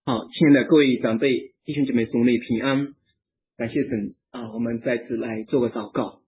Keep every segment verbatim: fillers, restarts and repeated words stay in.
好，亲爱的各位长辈、弟兄姐妹、兄妹平安，感谢神啊！我们再次来做个祷告。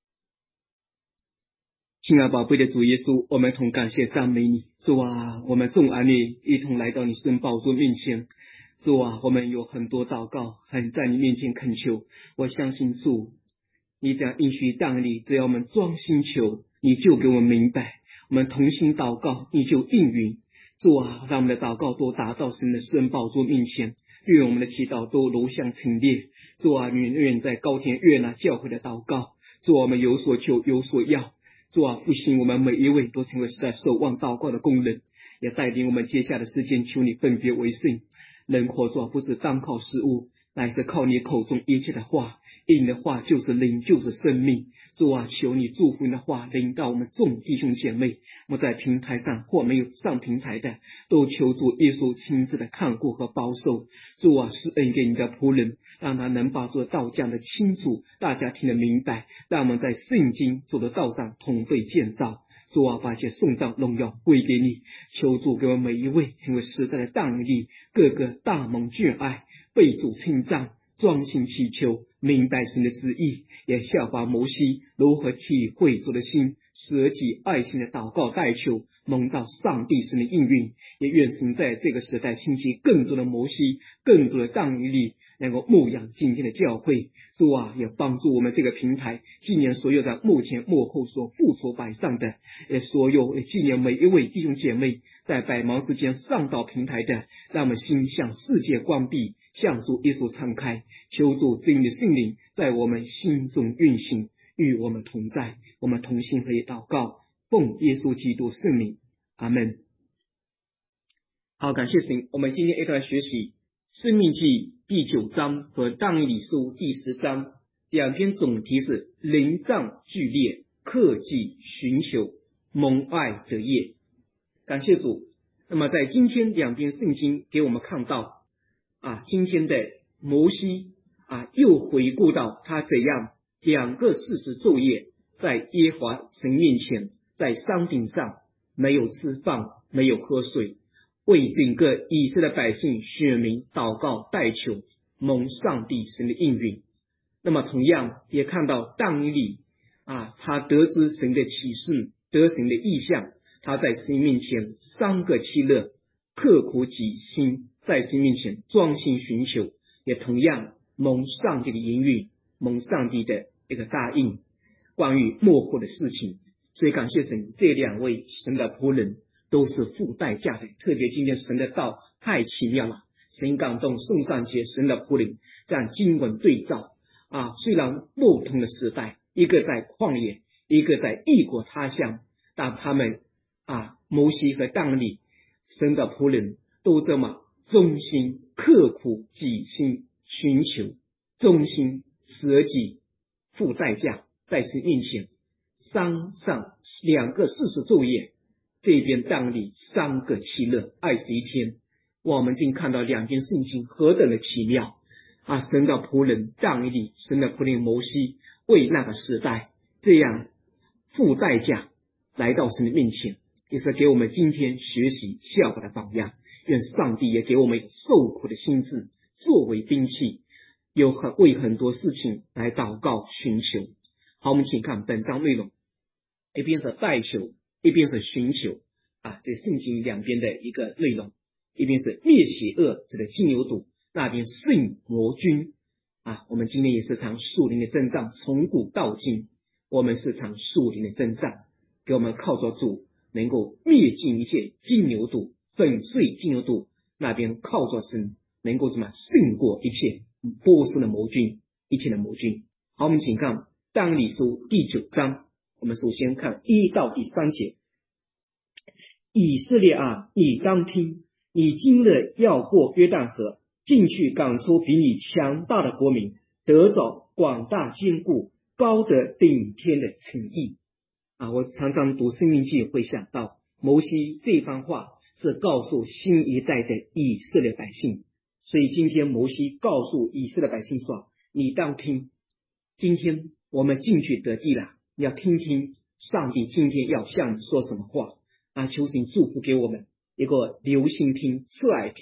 亲爱宝贝的主耶稣，我们同感谢赞美你，主啊！我们众儿女一同来到你圣宝座面前，主啊！我们有很多祷告，很在你面前恳求。我相信主，你这样应许当里，只要我们专心求，你就给我们明白。我们同心祷告，你就应允。主啊，让我们的祷告都达到神的圣宝座面前，愿我们的祈祷都如像陈列。主啊，愿愿在高天悦纳教会的祷告。主啊，我们有所求，有所要。主啊，复兴我们每一位都成为时代守望祷告的工人，也带领我们接下的时间，求你分别为圣。人活主啊，不是单靠食物，乃是靠你口中一切的话。应的话就是灵，就是生命。主啊，求你祝福你的话临到我们众弟兄姐妹，我们在平台上或没有上平台的，都求主耶稣亲自的看顾和保守。主啊，施恩给你的仆人，让他能把这道讲得清楚，大家听得明白，让我们在圣经主的道上同被建造。主啊，把一切颂赞荣耀归给你，求主给我们每一位成为实在的当力，个个大蒙眷爱，被主称赞，专心祈求，明白神的旨意，也效法摩西如何体会主的心，舍己爱心的祷告代求，蒙到上帝神的应允。也愿神在这个时代兴起更多的摩西，更多的当力，能够牧养今天的教会。主啊，也帮助我们这个平台纪念所有在幕前幕后所付出摆上的，也所有纪念每一位弟兄姐妹在百忙之间上到平台的，让我们心向世界关闭，向主耶稣敞开，求主真理的圣灵在我们心中运行，与我们同在。我们同心合一祷告，奉耶稣基督圣名，阿们。好，感谢神。我们今天一同来学习申命记第九章和但以理书第十章，两篇总题是灵障剧烈，克己寻求，蒙爱得业。感谢主。那么在今天两篇圣经给我们看到啊，今天的摩西啊，又回顾到他怎样两个四十昼夜在耶和华神面前，在山顶上没有吃饭，没有喝水，为整个以色列百姓选民祷告代求，蒙上帝神的应允。那么同样也看到但以理啊，他得知神的启示，得神的意象，他在神面前三个七乐，刻苦己心，在神面前专心寻求，也同样蒙上帝的应允，蒙上帝的一个答应关于末后的事情。所以感谢神，这两位神的仆人都是付代价的。特别今天神的道太奇妙了，神感动宋尚节神的仆人，这样经文对照啊，虽然不同的时代，一个在旷野，一个在异国他乡，但他们啊，摩西和但以理神的仆人都这么忠心刻苦己心寻求，忠心舍己付代价，在神面前山上两个四十昼夜，这边但以理三个七乐二十一天。我们竟看到两边圣经何等的奇妙啊！神的仆人但以理，神的仆人摩西，为那个时代这样付代价来到神的面前，也是给我们今天学习效法的榜样。愿上帝也给我们受苦的心智作为兵器，有很为很多事情来祷告寻求。好，我们请看本章内容，一边是代求，一边是寻求啊，这圣经两边的一个内容。一边是灭邪恶，这个金牛犊，那边圣魔军啊。我们今天也是场属灵的征战，从古到今，我们是场属灵的征战，给我们靠着主能够灭尽一切金牛犊，粉碎金牛犊，那边靠着神能够怎么胜过一切波斯的魔军，一切的魔军。好，我们请看但以理书第九章，我们首先看一到第三节。以色列啊，你当听，你今日要过约旦河，进去赶出比你强大的国民，得着广大坚固高得顶天的诚意啊！我常常读申命记会想到摩西这番话是告诉新一代的以色列百姓，所以今天摩西告诉以色列百姓说，你当听，今天我们进去得地了，你要听听上帝今天要向你说什么话啊！求神祝福给我们一个留心听、侧耳听，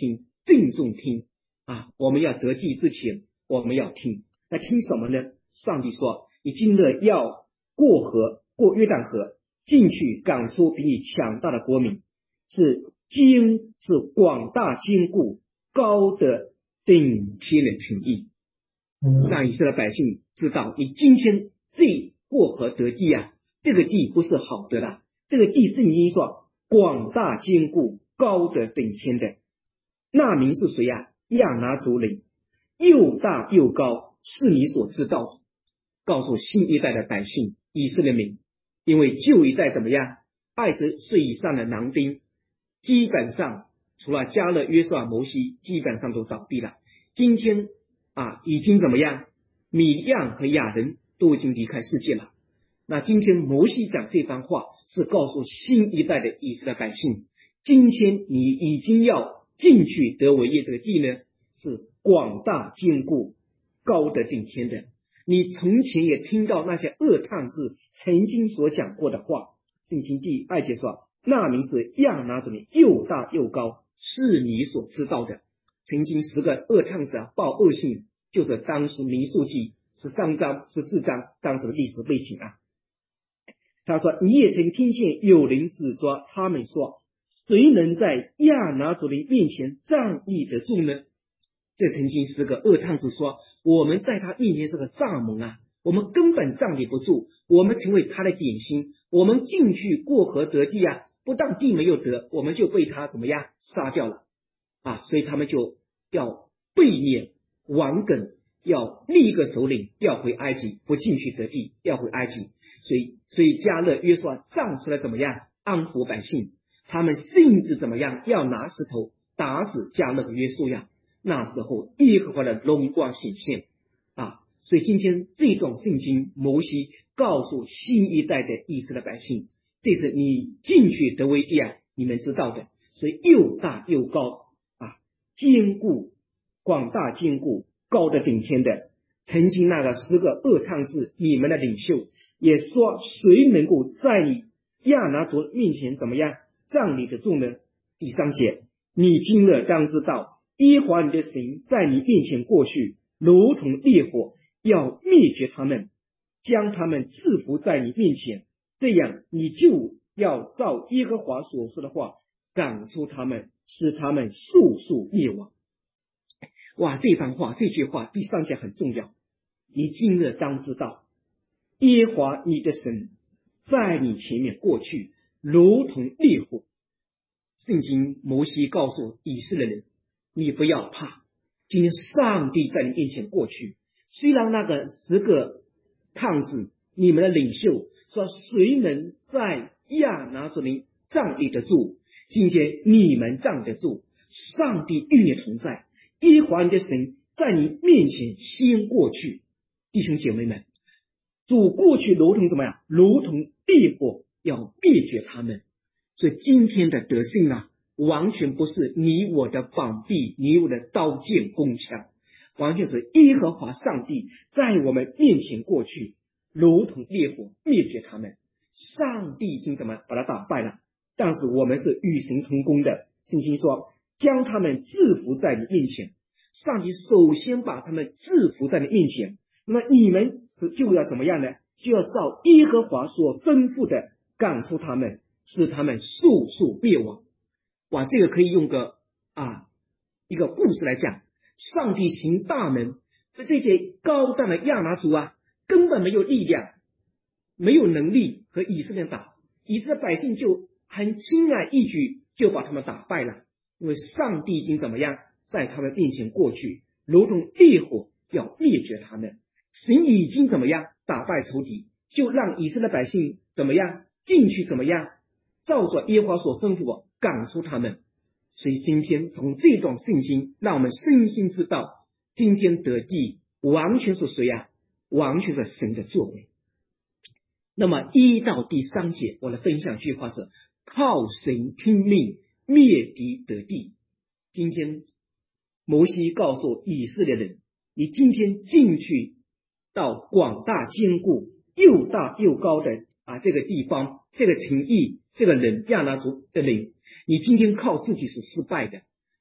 郑重听啊！我们要得地之前，我们要听。那听什么呢？上帝说：“你今日要过河，过约旦河，进去赶出比你强大的国民，是坚是广大坚固高的顶天的诚意。”让以色列百姓知道，你今天这过河得地啊，这个地不是好的啦，这个地圣经说广大坚固高的顶天的。那民是谁啊？亚拿族人，又大又高，是你所知道的。告诉新一代的百姓以色列民，因为旧一代怎么样？二十岁以上的男丁基本上除了加勒、约书亚、摩西基本上都倒闭了。今天啊，已经怎么样？米亚和亚人都已经离开世界了。那今天摩西讲这番话是告诉新一代的以色列百姓，今天你已经要进去得为业，这个地呢是广大坚固高的顶天的。你从前也听到那些恶探子曾经所讲过的话。圣经第二节说，那民是亚拿族人，又大又高，是你所知道的。曾经十个恶探子啊报恶信，就是当时民数记十三章十四章当时的历史背景啊。他说，你也曾听见有人指抓他们说，谁能在亚拿族人面前站立得住呢？这曾经是个恶探子说，我们在他面前是个蚱蜢啊，我们根本站立不住，我们成为他的点心，我们进去过河得地啊，不但地没有得，我们就被他怎么样杀掉了啊！所以他们就要背念顽梗，要立一个首领，要回埃及，不进去得地，要回埃及。所以所以加勒约书亚站出来怎么样安抚百姓，他们甚至怎么样要拿石头打死加勒和约书亚。那时候耶和华的荣光显现啊！所以今天这段圣经，摩西告诉新一代的以色列百姓，这是你进去得为地啊，你们知道的，所以又大又高啊，坚固广大坚固高的顶天的。曾经那个十个恶探子，你们的领袖也说，谁能够在你亚拿族面前怎么样站立得住呢？第三节，你今日当知道，耶和华你的神在你面前过去，如同烈火，要灭绝他们，将他们制服在你面前，这样你就要照耶和华所说的话赶出他们，使他们速速灭亡。哇，这番话这句话第三节很重要。你今日当知道，耶和华你的神在你前面过去，如同烈火。圣经摩西告诉以色列人，你不要怕，今天上帝在你面前过去。虽然那个十个探子，你们的领袖说，谁能在亚拿族人站立得住？今天你们站得住，上帝与你同在，耶和华你的神在你面前先过去。弟兄姐妹们，主过去如同怎么样？如同烈火，要灭绝他们。所以今天的得胜啊，完全不是你我的膀臂，你我的刀剑弓枪，完全是耶和华上帝在我们面前过去，如同烈火灭绝他们。上帝已经怎么把他打败了，但是我们是与神同工的。圣经说，将他们制服在你面前。上帝首先把他们制服在你面前，那么你们是就要怎么样呢？就要照耶和华所吩咐的赶出他们，使他们速速灭亡。哇，这个可以用个啊一个故事来讲。上帝行大能，这些高大的亚拿族啊，根本没有力量，没有能力和以色列打，以色列百姓就很轻而易举就把他们打败了。因为上帝已经怎么样在他们面前过去，如同烈火要灭绝他们。神已经怎么样打败仇敌，就让以色列百姓怎么样进去怎么样照着耶和华所吩咐我赶出他们。所以今天从这段圣经让我们深深知道，今天得地完全是谁啊？完全是神的作为。那么一到第三节我的分享句话是，靠神听命，灭敌得地。今天摩西告诉以色列人，你今天进去到广大坚固又大又高的啊这个地方，这个城邑，这个人亚拿族的人，你今天靠自己是失败的，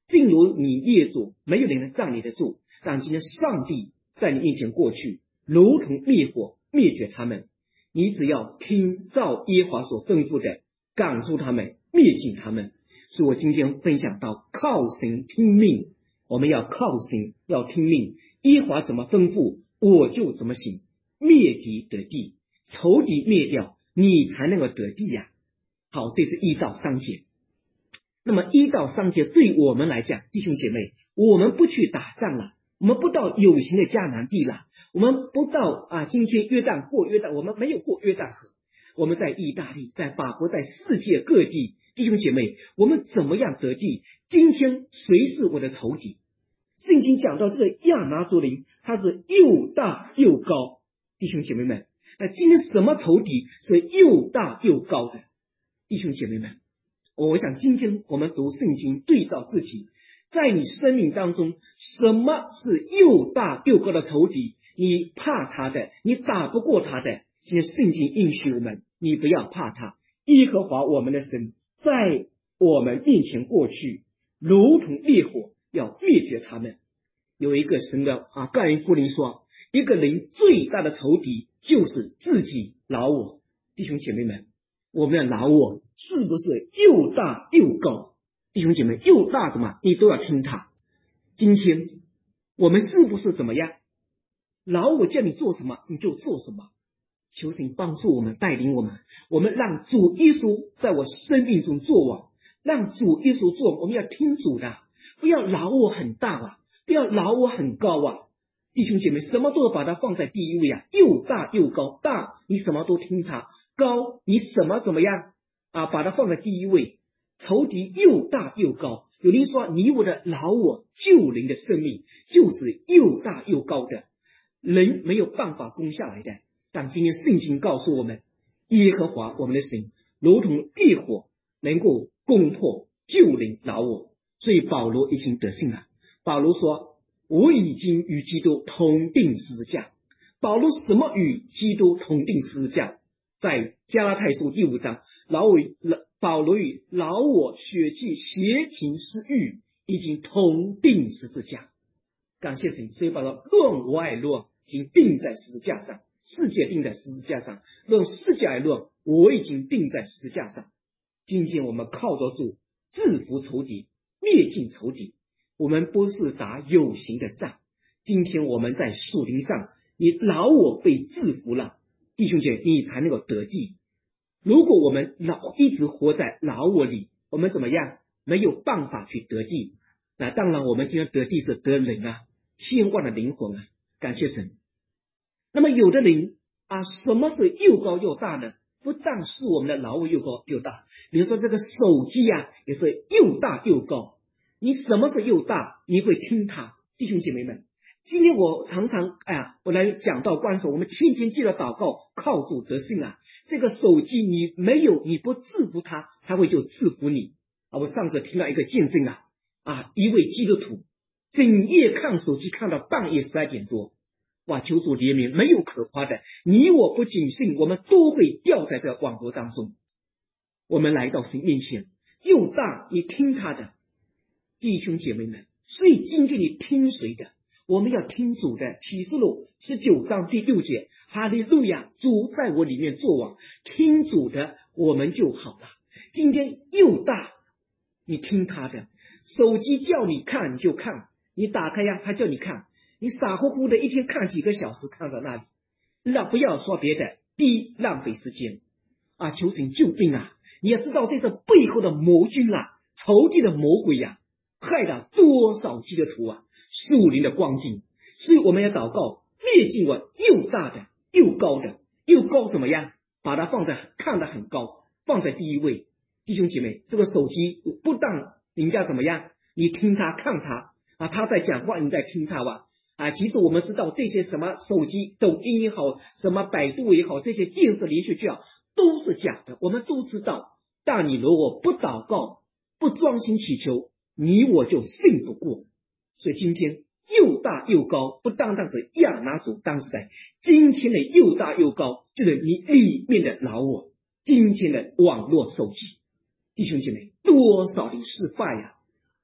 正如你列祖，没有人能站立得住，但今天上帝在你面前过去，如同灭火灭绝他们。你只要听照耶和华所吩咐的，赶出他们，灭尽他们。所以我今天分享到靠神听命，我们要靠神，要听命，耶和华怎么吩咐我就怎么行，灭敌得地，仇敌灭掉，你才能够得地呀、啊。好，这是一到三节。那么一到三节对我们来讲，弟兄姐妹，我们不去打仗了，我们不到有形的迦南地了，我们不到啊，今天约旦过约旦，我们没有过约旦河，我们在意大利，在法国，在世界各地，弟兄姐妹，我们怎么样得地？今天谁是我的仇敌？圣经讲到这个亚拿族人，他是又大又高，弟兄姐妹们，那今天什么仇敌是又大又高的？弟兄姐妹们，我想今天我们读圣经，对照自己，在你生命当中，什么是又大又高的仇敌？你怕他的，你打不过他的。今天圣经应许我们，你不要怕他。耶和华我们的神在我们面前过去，如同烈火，要灭绝他们。有一个神的啊，盖恩夫人说，一个人最大的仇敌就是自己老我。弟兄姐妹们，我们的老我是不是又大又高？弟兄姐妹，又大什么你都要听他。今天我们是不是怎么样？老我叫你做什么你就做什么。求神帮助我们，带领我们，我们让主耶稣在我生命中作王，让主耶稣作王。我们要听主的，不要老我很大啊，不要老我很高啊。弟兄姐妹，什么都要把它放在第一位啊，又大又高，大你什么都听他，高你什么怎么样啊？把它放在第一位。仇敌又大又高，有人说你我的老我救人的生命就是又大又高的，人没有办法攻下来的。但今天圣经告诉我们，耶和华我们的神如同烈火，能够攻破救人老我。所以保罗已经得胜了。保罗说，我已经与基督同定十字架。保罗什么与基督同定十字架？在加拉太书第五章，老我保罗与老我血气邪情私欲已经同定十字架。感谢神。所以保罗论我爱论已经定在十字架上，世界定在十字架上，论世界而论，我已经定在十字架上。今天我们靠着主制服仇敌，灭尽仇敌。我们不是打有形的仗，今天我们在属灵上，你老我被制服了，弟兄姐妹，你才能够得地。如果我们老一直活在老我里，我们怎么样？没有办法去得地。那当然，我们今天得地是得人啊，千万的灵魂啊，感谢神。那么有的人啊，什么是又高又大呢？不但是我们的老我又高又大，比如说这个手机啊，也是又大又高。你什么是又大？你会听它。弟兄姐妹们，今天我常常哎呀，我来讲到关手，我们天天记得祷告，靠主得胜啊。这个手机你没有，你不制服它，它会就制服你啊。我上次听到一个见证啊，啊，一位基督徒整夜看手机，看到半夜十二点多。哇，求主怜悯，没有可夸的。你我不谨慎，我们都会掉在这网络当中。我们来到神面前，又大，你听他的，弟兄姐妹们。所以今天你听谁的？我们要听主的。启示录十九章第六节，哈利路亚，主在我里面作王，听主的我们就好了。今天又大，你听他的。手机叫你看你就看，你打开呀，他叫你看，你傻乎乎的一天看几个小时，看到那里。那不要说别的，第一浪费时间啊，求神救兵啊！你要知道这是背后的魔君啊，仇敌的魔鬼呀、啊，害了多少基督徒啊，属灵的光景。所以我们要祷告，灭尽我又大的又高的，又高怎么样？把它放在看得很高，放在第一位。弟兄姐妹，这个手机不当人家怎么样，你听他看他啊，他在讲话，你在听他吧。啊，其实我们知道这些什么手机、抖音也好，什么百度也好，这些电视连续剧啊，都是假的，我们都知道。但你如果不祷告，不专心祈求，你我就胜不过。所以今天又大又高，不单单是亚拿族当时代，今天的又大又高，就是你里面的老我，今天的网络手机。弟兄姐妹，多少人失败呀、啊！啊，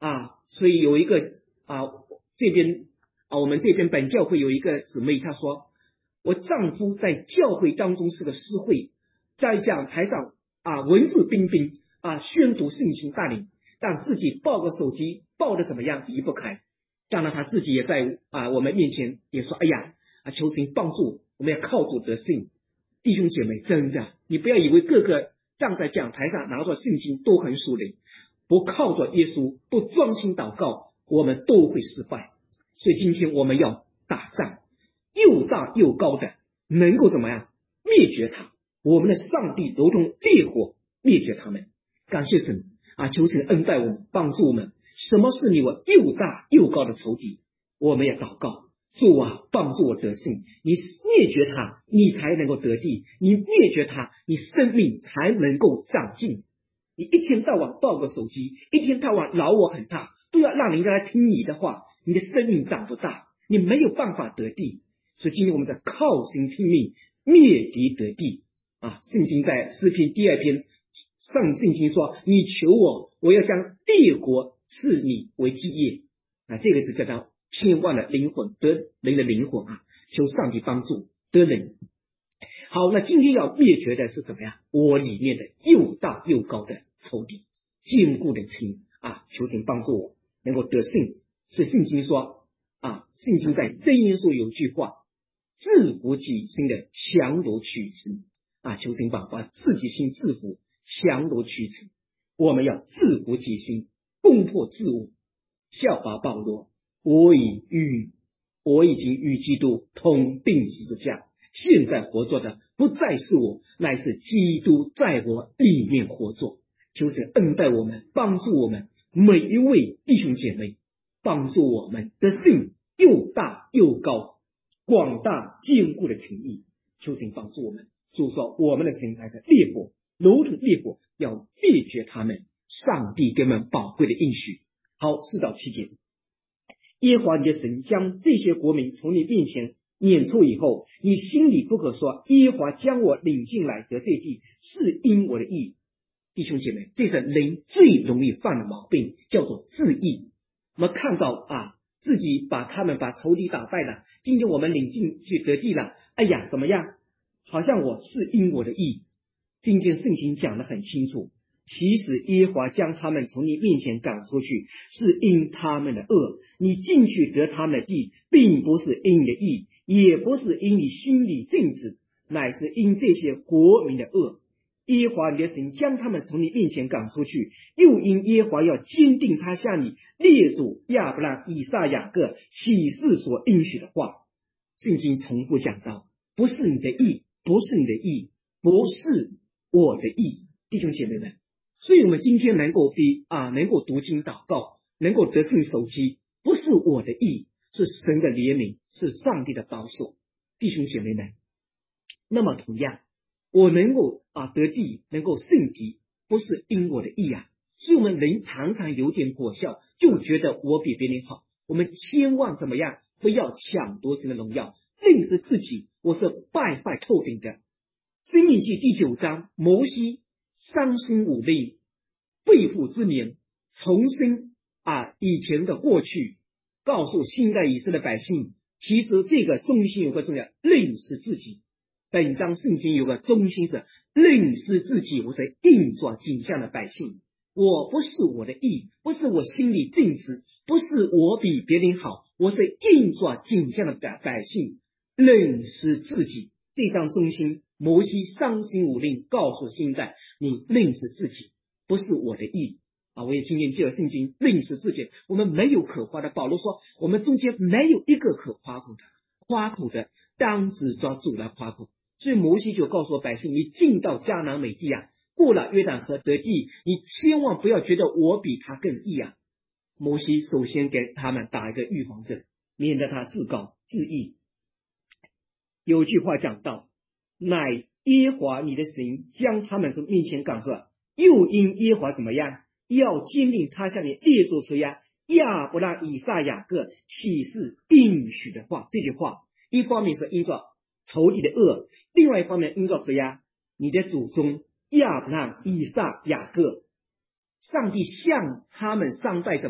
所以有一个啊这边啊我们这边本教会有一个姊妹，她说我丈夫在教会当中是个诗会，在讲台上啊文质彬彬啊宣读圣经带领，但自己抱个手机抱的怎么样离不开。当然他自己也在啊我们面前也说，哎呀啊求神帮助，我们要靠主得胜。弟兄姐妹，真的你不要以为各个站在讲台上拿着圣经都很属灵，不靠着耶稣，不专心祷告，我们都会失败。所以今天我们要打仗，又大又高的能够怎么样灭绝他，我们的上帝如同烈火灭绝他们。感谢神啊，求神恩待我们，帮助我们。什么是你我又大又高的仇敌？我们要祷告，主啊，帮助我得胜。你灭绝他，你才能够得地；你灭绝他，你生命才能够长进。你一天到晚抱个手机，一天到晚老我很大，都要让人家来听你的话，你的生命长不大，你没有办法得地。所以今天我们在靠心听命，灭敌得地啊！圣经在诗篇第二篇上，圣经说：“你求我，我要将列国赐你为基业。”啊，这个是叫做千万的灵魂得人的灵魂啊！求上帝帮助得人。好，那今天要灭绝的是怎么样？我里面的又大又高的仇敌，坚固的情啊！求神帮助我能够得胜。所以圣经说啊，圣经在箴言书有句话：“制服己心的强夺取成。”啊，求神把把自己心制服，强夺取成。我们要制服己心，攻破自我，效法保罗。我已与我已经与基督同定十字架，现在活着的不再是我，乃是基督在我里面活着。求神恩待我们，帮助我们每一位弟兄姐妹，帮助我们的心又大又高，广大坚固的情谊。求神帮助我们。主说我们的神还是烈火，如同烈火，要灭绝他们。上帝给我们宝贵的应许。好，四到七节。耶和华你的神将这些国民从你面前撵出以后，你心里不可说，耶和华将我领进来得这地，是因我的义。弟兄姐妹，这是人最容易犯的毛病，叫做自义。我们看到啊，自己把他们把仇敌打败了，今天我们领进去得地了，哎呀怎么样，好像我是因我的义。今天圣经讲得很清楚，其实耶和华将他们从你面前赶出去，是因他们的恶。你进去得他们的地，并不是因你的义，也不是因你心里正直，乃是因这些国民的恶。耶和华你的神将他们从你面前赶出去，又因耶和华要坚定他向你列祖亚伯拉、以撒、雅各启示所应许的话。圣经重复讲到，不是你的义，不是你的义，不是我的义。弟兄姐妹们，所以我们今天能够比啊，能够读经祷告，能够得胜守机，不是我的义，是神的怜悯，是上帝的保守。弟兄姐妹们，那么同样，我能够啊得地，能够胜敌，不是因我的义啊。所以我们人常常有点果效，就觉得我比别人好。我们千万怎么样，不要抢夺神的荣耀，认识自己我是败坏透顶的。申命记第九章，摩西伤心无泪，背负之年，重申啊以前的过去，告诉新的以色列百姓，其实这个中心有个重要，认识自己。本章圣经有个中心是认识自己，我是印着景象的百姓。我不是我的义，不是我心里正直，不是我比别人好，我是印着景象的百百姓，认识自己。这章中心，摩西伤心无令，告诉新代，你认识自己，不是我的义啊！我也今天借了圣经认识自己，我们没有可夸的。保罗说，我们中间没有一个可夸口的，夸口的当只抓主来夸口。所以摩西就告诉百姓，你进到迦南美地啊，过了约旦河得地，你千万不要觉得我比他更义啊。摩西首先给他们打一个预防针，免得他自高自义。有句话讲到，乃耶和华你的神将他们从面前赶出来，又因耶和华怎么样，要坚定他向你列祖谁呀，亚伯拉、以撒、雅各启示应许的话。这句话一方面是因着仇敌的恶，另外一方面因着谁呀，你的祖宗亚伯拉、以撒、雅各，上帝向他们上代怎么样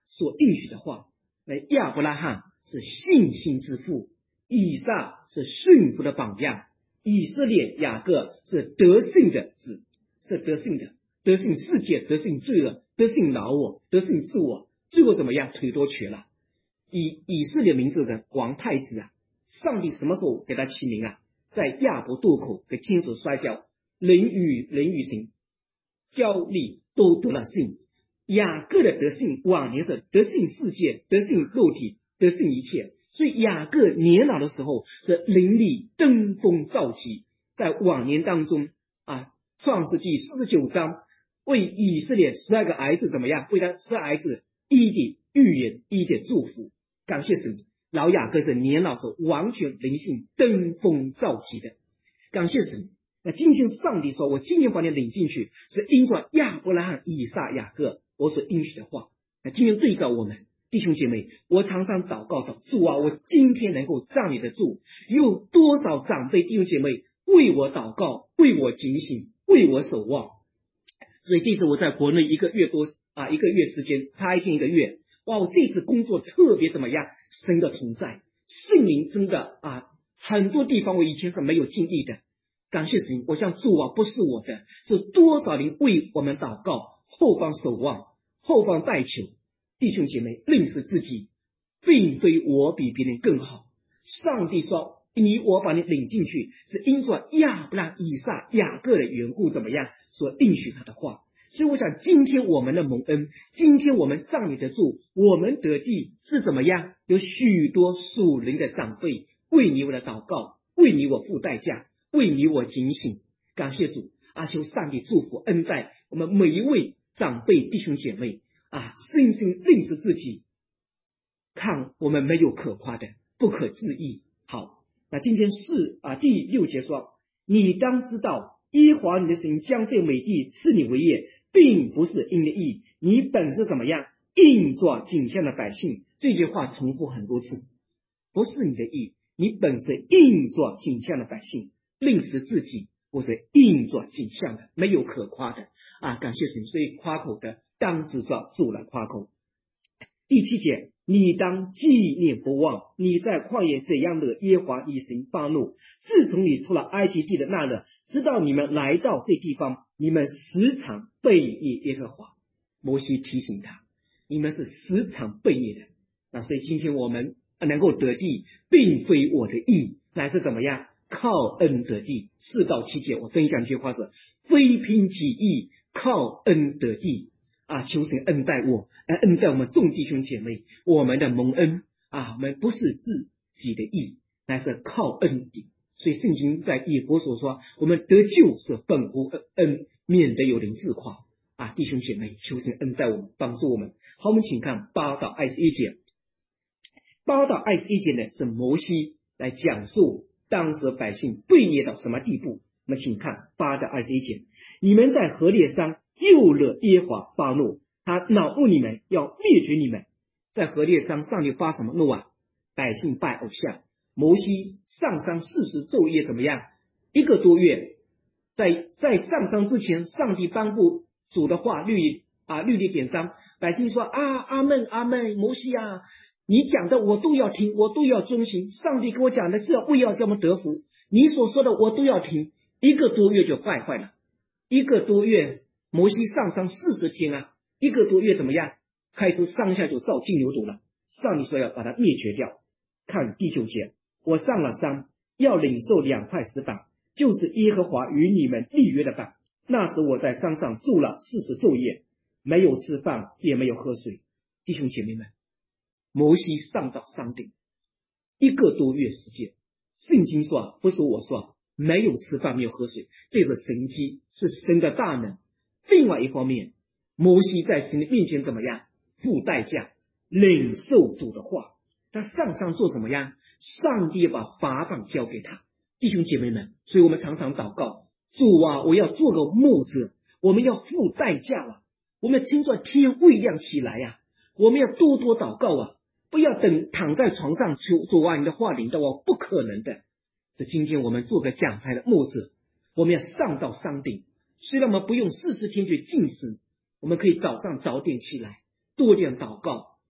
所应许的话。那亚伯拉罕是信心之父，以撒是顺服的榜样，以色列雅各是得胜的子，是得胜的，得胜世界，得胜罪恶，得胜老我，得胜自我，最后怎么样？腿都瘸了。以以色列名字的王太子啊，上帝什么时候给他起名啊？在亚伯渡口给天使摔跤，人与人与神交力都得了胜。雅各的得胜往年是得胜世界，得胜肉体，得胜一切。所以雅各年老的时候是灵力登峰造极，在往年当中啊，创世纪四十九章为以色列十二个儿子怎么样？为他十二儿子一点预言，一点祝福。感谢神，老雅各是年老时完全灵性登峰造极的。感谢神。那今天上帝说，我今天把你领进去，是因着亚伯拉罕、以撒、雅各我所应许的话。那今天对照我们弟兄姐妹，我常常祷告的，主啊，我今天能够站你的住。有多少长辈弟兄姐妹为我祷告，为我警醒，为我守望。所以这次我在国内一个月多啊，一个月时间，差一天一个月，哇，我这次工作特别怎么样？神的同在，圣灵真的啊，很多地方我以前是没有经历的。感谢神，我想主啊，不是我的，是多少人为我们祷告，后方守望，后方代求。弟兄姐妹，认识自己，并非我比别人更好。上帝说，你我把你领进去，是因着亚伯拉罕、以撒、雅各的缘故，怎么样所应许他的话。所以我想今天我们的蒙恩，今天我们站立得住，我们得地是怎么样？有许多属灵的长辈为你我的祷告，为你我付代价，为你我警醒。感谢主啊，求上帝祝福恩待我们每一位长辈弟兄姐妹啊，深深认识自己，看我们没有可夸的，不可置疑。好，那今天是啊第六节说，你当知道耶和华你的神将这美地赐你为业，并不是因你的义，你本是怎么样应作景象的百姓。这句话重复很多次，不是你的义，你本是应作景象的百姓。认识自己，我是应作景象的，没有可夸的啊！感谢神，所以夸口的当知道主来夸口。第七节，你当纪念不忘你在旷野怎样的耶和华以神发怒。自从你出了埃及地的那日，直到你们来到这地方，你们时常背逆耶和华。摩西提醒他，你们是时常背逆的。那所以今天我们能够得地，并非我的义，乃是怎么样？靠恩得地。四到七节我分享一句话是，非凭己意，靠恩得地啊！求神恩待我，来恩待我们众弟兄姐妹，我们的蒙恩啊，我们不是自己的义，乃是靠恩的。所以圣经在以弗所说，我们得救是本乎恩，免得有人自夸啊！弟兄姐妹，求神恩待我们，帮助我们。好，我们请看八到二十一节。八到二十一节呢，是摩西来讲述当时百姓悖逆到什么地步。我们请看八到二十一节，你们在何烈山又惹耶和华发怒，他恼怒你们，要灭绝你们。在何烈山，上帝发什么怒啊？百姓拜偶像。摩西上山四十昼夜怎么样？一个多月。在在上山之前，上帝颁布主的话律啊律例典章，百姓说啊阿们阿们，摩西啊，你讲的我都要听，我都要遵行。上帝给我讲的是为要叫我们得福，你所说的我都要听。一个多月就败坏了，一个多月，摩西上山四十天啊，一个多月怎么样？开始上下就造金牛犊了。上帝说要把它灭绝掉。看第九节，我上了山，要领受两块石板，就是耶和华与你们立约的板。那时我在山上住了四十昼夜，没有吃饭，也没有喝水。弟兄姐妹们，摩西上到山顶一个多月时间，圣经说不是我说，没有吃饭，没有喝水，这是神迹，是神的大能。另外一方面，摩西在神的面前怎么样？付代价，领受主的话。他上山做什么样？上帝把法版交给他。弟兄姐妹们，所以我们常常祷告，主啊，我要做个牧者，我们要付代价了，我们要听着天未亮起来呀、啊，我们要多多祷告啊，不要等躺在床上求主啊，你的话领到我，不可能的。这今天我们做个讲台的牧者，我们要上到山顶。虽然我们不用四十天去禁食，我们可以早上早点起来，多点祷告，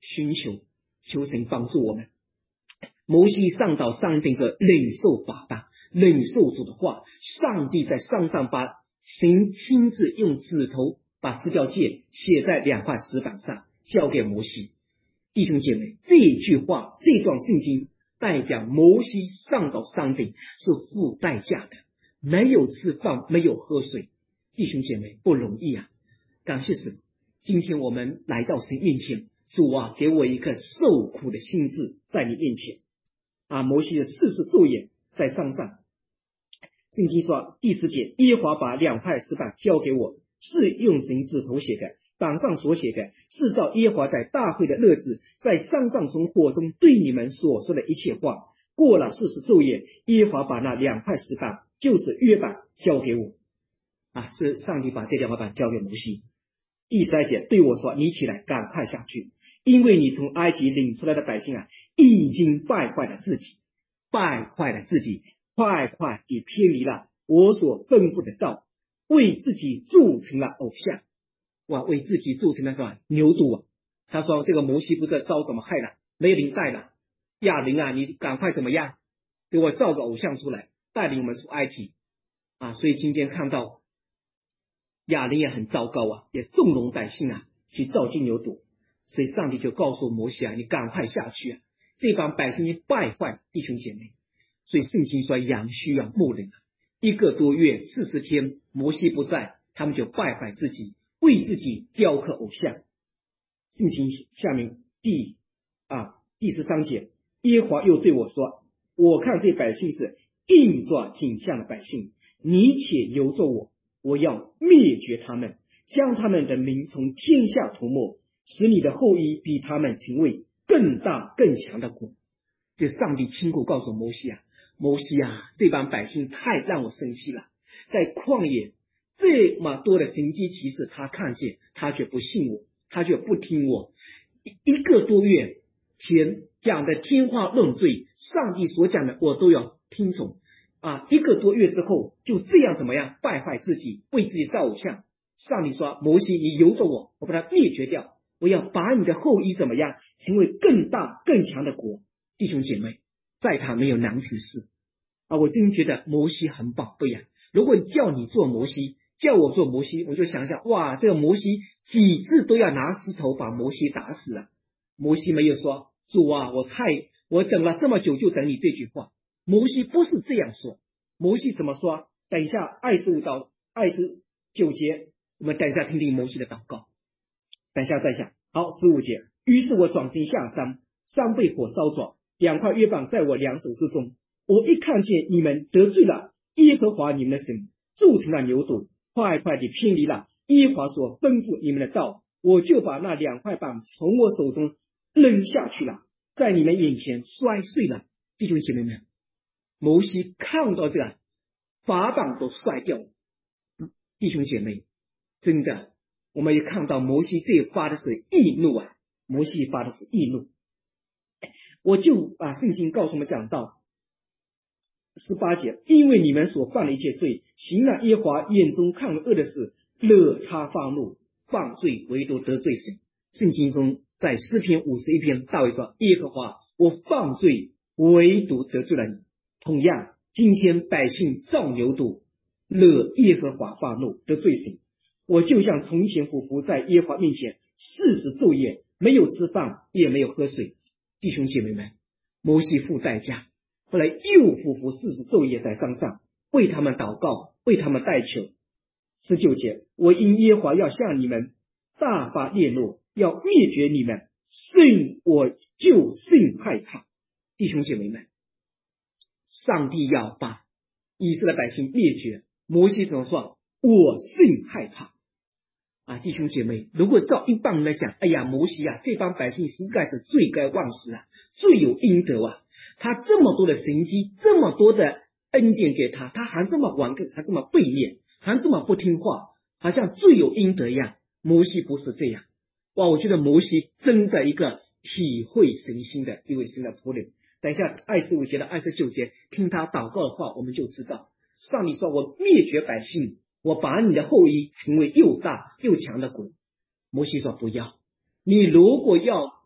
寻求，求神帮助我们。摩西上到山顶上领受法版，领受主的话。上帝在山上把神亲自用指头把十条诫写在两块石板上，交给摩西。弟兄姐妹，这句话这段圣经代表摩西上到山顶是付代价的，没有吃饭，没有喝水。弟兄姐妹，不容易啊！感谢神，今天我们来到神面前，主啊，给我一个受苦的心志在你面前啊！摩西的四十昼夜在山上，圣经说第十节，耶和华把两块石板交给我，是用神指头写的，板上所写的是照耶和华在大会的日子，在山上从火中对你们所说的一切话。过了四十昼夜，耶和华把那两块石板，就是约板，交给我啊！是上帝把这两块板交给摩西。第十二节，对我说，你起来，赶快下去，因为你从埃及领出来的百姓啊，已经败坏了自己，败坏了自己，快快地偏离了我所吩咐的道，为自己铸成了偶像。哇，为自己铸成了什么牛犊啊！他说这个摩西不知道遭怎么害了，没有领带了。亚伦啊，你赶快怎么样，给我造个偶像出来，带领我们出埃及啊！所以今天看到亚伦也很糟糕啊，也纵容百姓啊去造金牛犊。所以上帝就告诉摩西啊，你赶快下去啊，这帮百姓败坏，弟兄姐妹。所以圣经说羊需要牧人啊，一个多月四十天，摩西不在，他们就败坏自己，为自己雕刻偶像。圣经下面第啊第十三节，耶和华又对我说，我看这百姓是硬作景象的百姓，你且由着我，我要灭绝他们，将他们的名从天下涂抹，使你的后裔比他们成为更大更强的国。这上帝亲口告诉摩西啊，摩西啊，这帮百姓太让我生气了，在旷野这么多的神迹奇事他看见，他却不信我，他却不听我。一个多月前讲的天花乱坠，上帝所讲的我都要听从啊！一个多月之后就这样怎么样败坏自己，为自己造偶像。上帝说，摩西你由着我，我把它灭绝掉，我要把你的后裔怎么样成为更大更强的国。弟兄姐妹，在他没有难成事啊！我真觉得摩西很宝贝啊！如果叫你做摩西，叫我做摩西，我就想想，哇，这个摩西几次都要拿石头把摩西打死了。摩西没有说，主啊，我太我等了这么久就等你这句话。摩西不是这样说，摩西怎么说？等一下二十五到二十九节，我们等一下听听摩西的祷告，等一下再讲。好，十五节，于是我转身下山，山被火烧着，两块约板在我两手之中。我一看见你们得罪了耶和华你们的神，铸成了牛犊，快快地偏离了耶和华所吩咐你们的道，我就把那两块板从我手中扔下去了，在你们眼前摔碎了。弟兄姐妹们，摩西看到这个法板都摔掉了。弟兄姐妹，真的我们也看到摩西这发的是易怒啊，摩西发的是易怒。我就把圣经告诉我们讲到十八节，因为你们所犯的一切罪，行了耶和华眼中看恶的事，惹他发怒，犯罪唯独得罪神。圣经中在诗篇五十一篇，大卫说，耶和华，我犯罪唯独得罪了你。同样今天百姓造牛犊，惹耶和华发怒，得罪神。我就像从前匍匐在耶和华面前四十昼夜，没有吃饭也没有喝水。弟兄姐妹们，摩西付代价，后来又匍匐四十昼夜在山上，为他们祷告，为他们代求。十九节，我因耶和华要向你们大发烈怒，要灭绝你们，甚我就甚害怕。弟兄姐妹们，上帝要把以色列百姓灭绝，摩西怎么说？我甚害怕啊！弟兄姐妹，如果照一般人来讲，哎呀，摩西啊，这帮百姓实在是罪该万死啊，罪有应得啊！他这么多的神迹，这么多的恩典给他，他还这么顽梗，还这么背面，还这么不听话，好像罪有应得一样。摩西不是这样。哇，我觉得摩西真的一个体会神心的一位神的仆人。等一下二十五节到二十九节听他祷告的话，我们就知道上帝说，我灭绝百姓，我把你的后裔成为又大又强的国。摩西说，不要，你如果要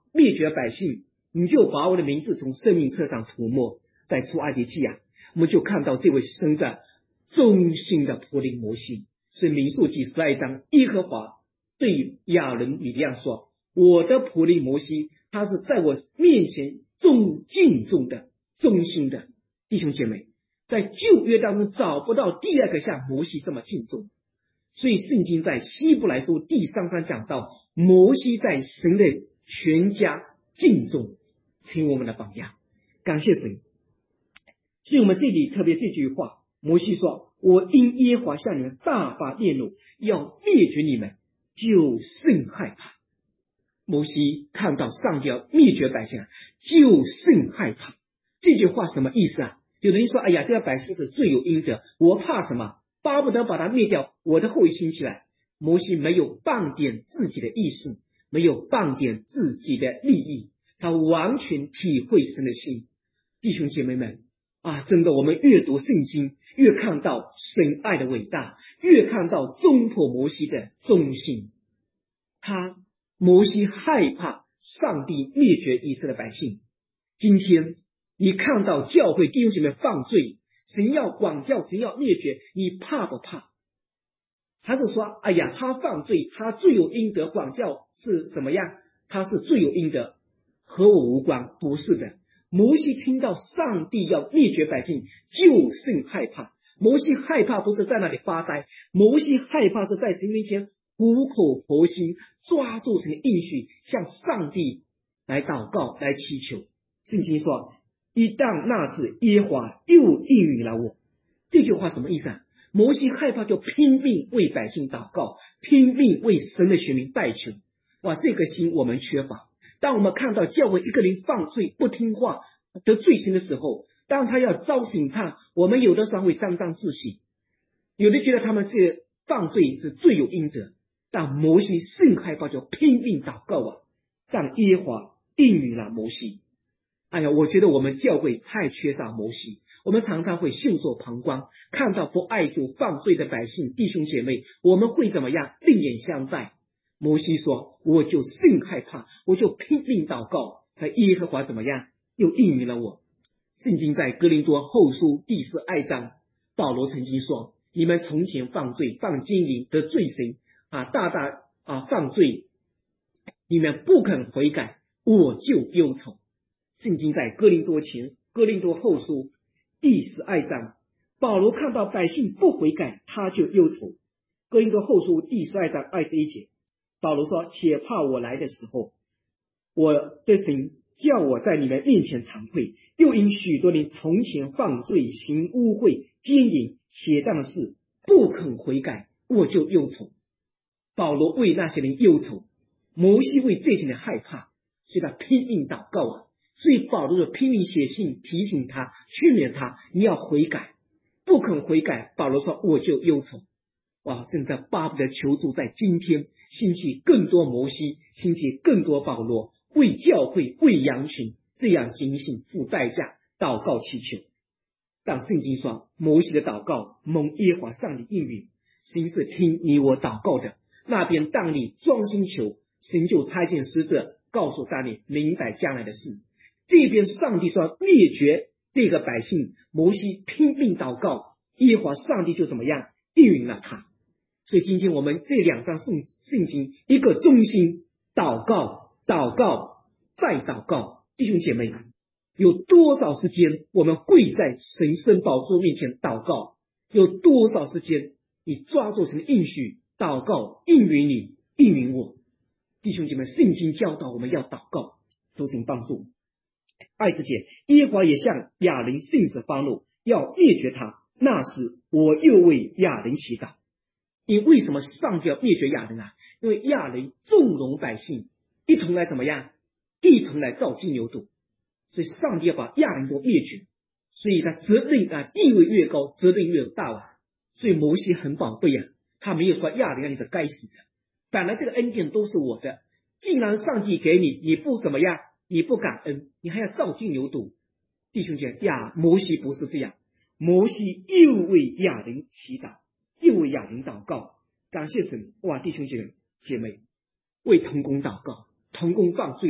灭绝百姓，你就把我的名字从生命册上涂抹。在出埃及记啊，我们就看到这位神的忠心的仆人摩西。所以民数记十二章，耶和华对亚伦米利暗说，我的仆人摩西，他是在我面前忠敬重的忠心的。弟兄姐妹，在旧约当中找不到第二个像摩西这么敬重。所以圣经在希伯来书第三章讲到，摩西在神的全家敬重，成为我们的榜样。感谢神。所以我们这里特别这句话，摩西说，我因耶和华向你们大发烈怒，要灭绝你们，就甚害怕。摩西看到上帝要灭绝百姓，就甚害怕。这句话什么意思啊？有人说，哎呀，这个百姓是罪有应得，我怕什么？巴不得把他灭掉，我的后裔兴起来。摩西没有半点自己的意识，没有半点自己的利益，他完全体会神的心。弟兄姐妹们啊，真的，我们越读圣经，越看到神爱的伟大，越看到中破摩西的忠心。他摩西害怕上帝灭绝以色列百姓。今天你看到教会弟兄姐妹犯罪，神要管教，神要灭绝，你怕不怕？还是说，哎呀，他犯罪，他罪有应得，管教是什么样？他是罪有应得，和我无关。不是的。摩西听到上帝要灭绝百姓，就甚害怕。摩西害怕不是在那里发呆，摩西害怕是在神面前苦口婆心，抓住神的应许，向上帝来祷告，来祈求。圣经说，一旦那次耶和华又应允了我。这句话什么意思啊？摩西害怕就拼命为百姓祷告，拼命为神的选民代求。哇，这个心我们缺乏。当我们看到教会一个人犯罪不听话得罪神的时候，当他要遭审判，我们有的时候会沾沾自喜，有的觉得他们这犯罪是罪有应得。但摩西甚害怕，就拼命祷告啊，让耶和华应允了摩西。哎呀，我觉得我们教会太缺少摩西，我们常常会袖手旁观，看到不爱主犯罪的百姓弟兄姐妹，我们会怎么样？另眼相待。摩西说，我就甚害怕，我就拼命祷告，而耶和华怎么样？又应允了我。圣经在哥林多后书第十二章，保罗曾经说，你们从前犯罪，犯奸淫，得罪神啊，大大啊犯罪，你们不肯悔改，我就忧愁。圣经在哥林多前哥林多后书第十二章，保罗看到百姓不悔改，他就忧愁。哥林多后书第十二章二十一节，保罗说，且怕我来的时候，我的神叫我在你们面前惭愧，又因许多人从前犯罪，行污秽、奸淫、邪荡的事，不肯悔改，我就忧愁。保罗为那些人忧愁，摩西为这些人害怕，所以他拼命祷告啊。所以保罗就拼命写信提醒他，劝勉他，你要悔改，不肯悔改，保罗说我就忧愁。哇，真的巴不得求助在今天兴起更多摩西，兴起更多保罗，为教会为羊群这样警醒付代价祷告祈求。但圣经说，摩西的祷告蒙耶和华上帝应允，神是听你我祷告的。那边当你专心求，神就差遣使者告诉大你明白将来的事。这边上帝说灭绝这个百姓，摩西拼命祷告，耶和华上帝就怎么样应允了他。所以今天我们这两章圣圣经，一个忠心祷告，祷告再祷告。弟兄姐妹，有多少时间我们跪在神圣宝座面前祷告？有多少时间你抓住神的应许祷告，应允你，应允我？弟兄姐妹，圣经教导我们要祷告，求神帮助。二十节，耶和华也向亚伦甚是发怒，要灭绝他。那时我又为亚伦祈祷。因为什么上帝要灭绝亚伦啊？因为亚伦纵容百姓一同来怎么样？一同来造金牛犊，所以上帝要把亚伦都灭绝。所以他责任啊，地位越高，责任越大啊。所以摩西很宝贝啊，他没有说亚伦啊你是该死的，本来这个恩典都是我的，既然上帝给你，你不怎么样？你不感恩，你还要造金牛犊。弟兄姐妹，亚摩西不是这样，摩西又为亚伦祈祷，又为亚伦祷告，感谢神。哇，弟兄姐妹姐妹为同工祷告，同工犯罪了，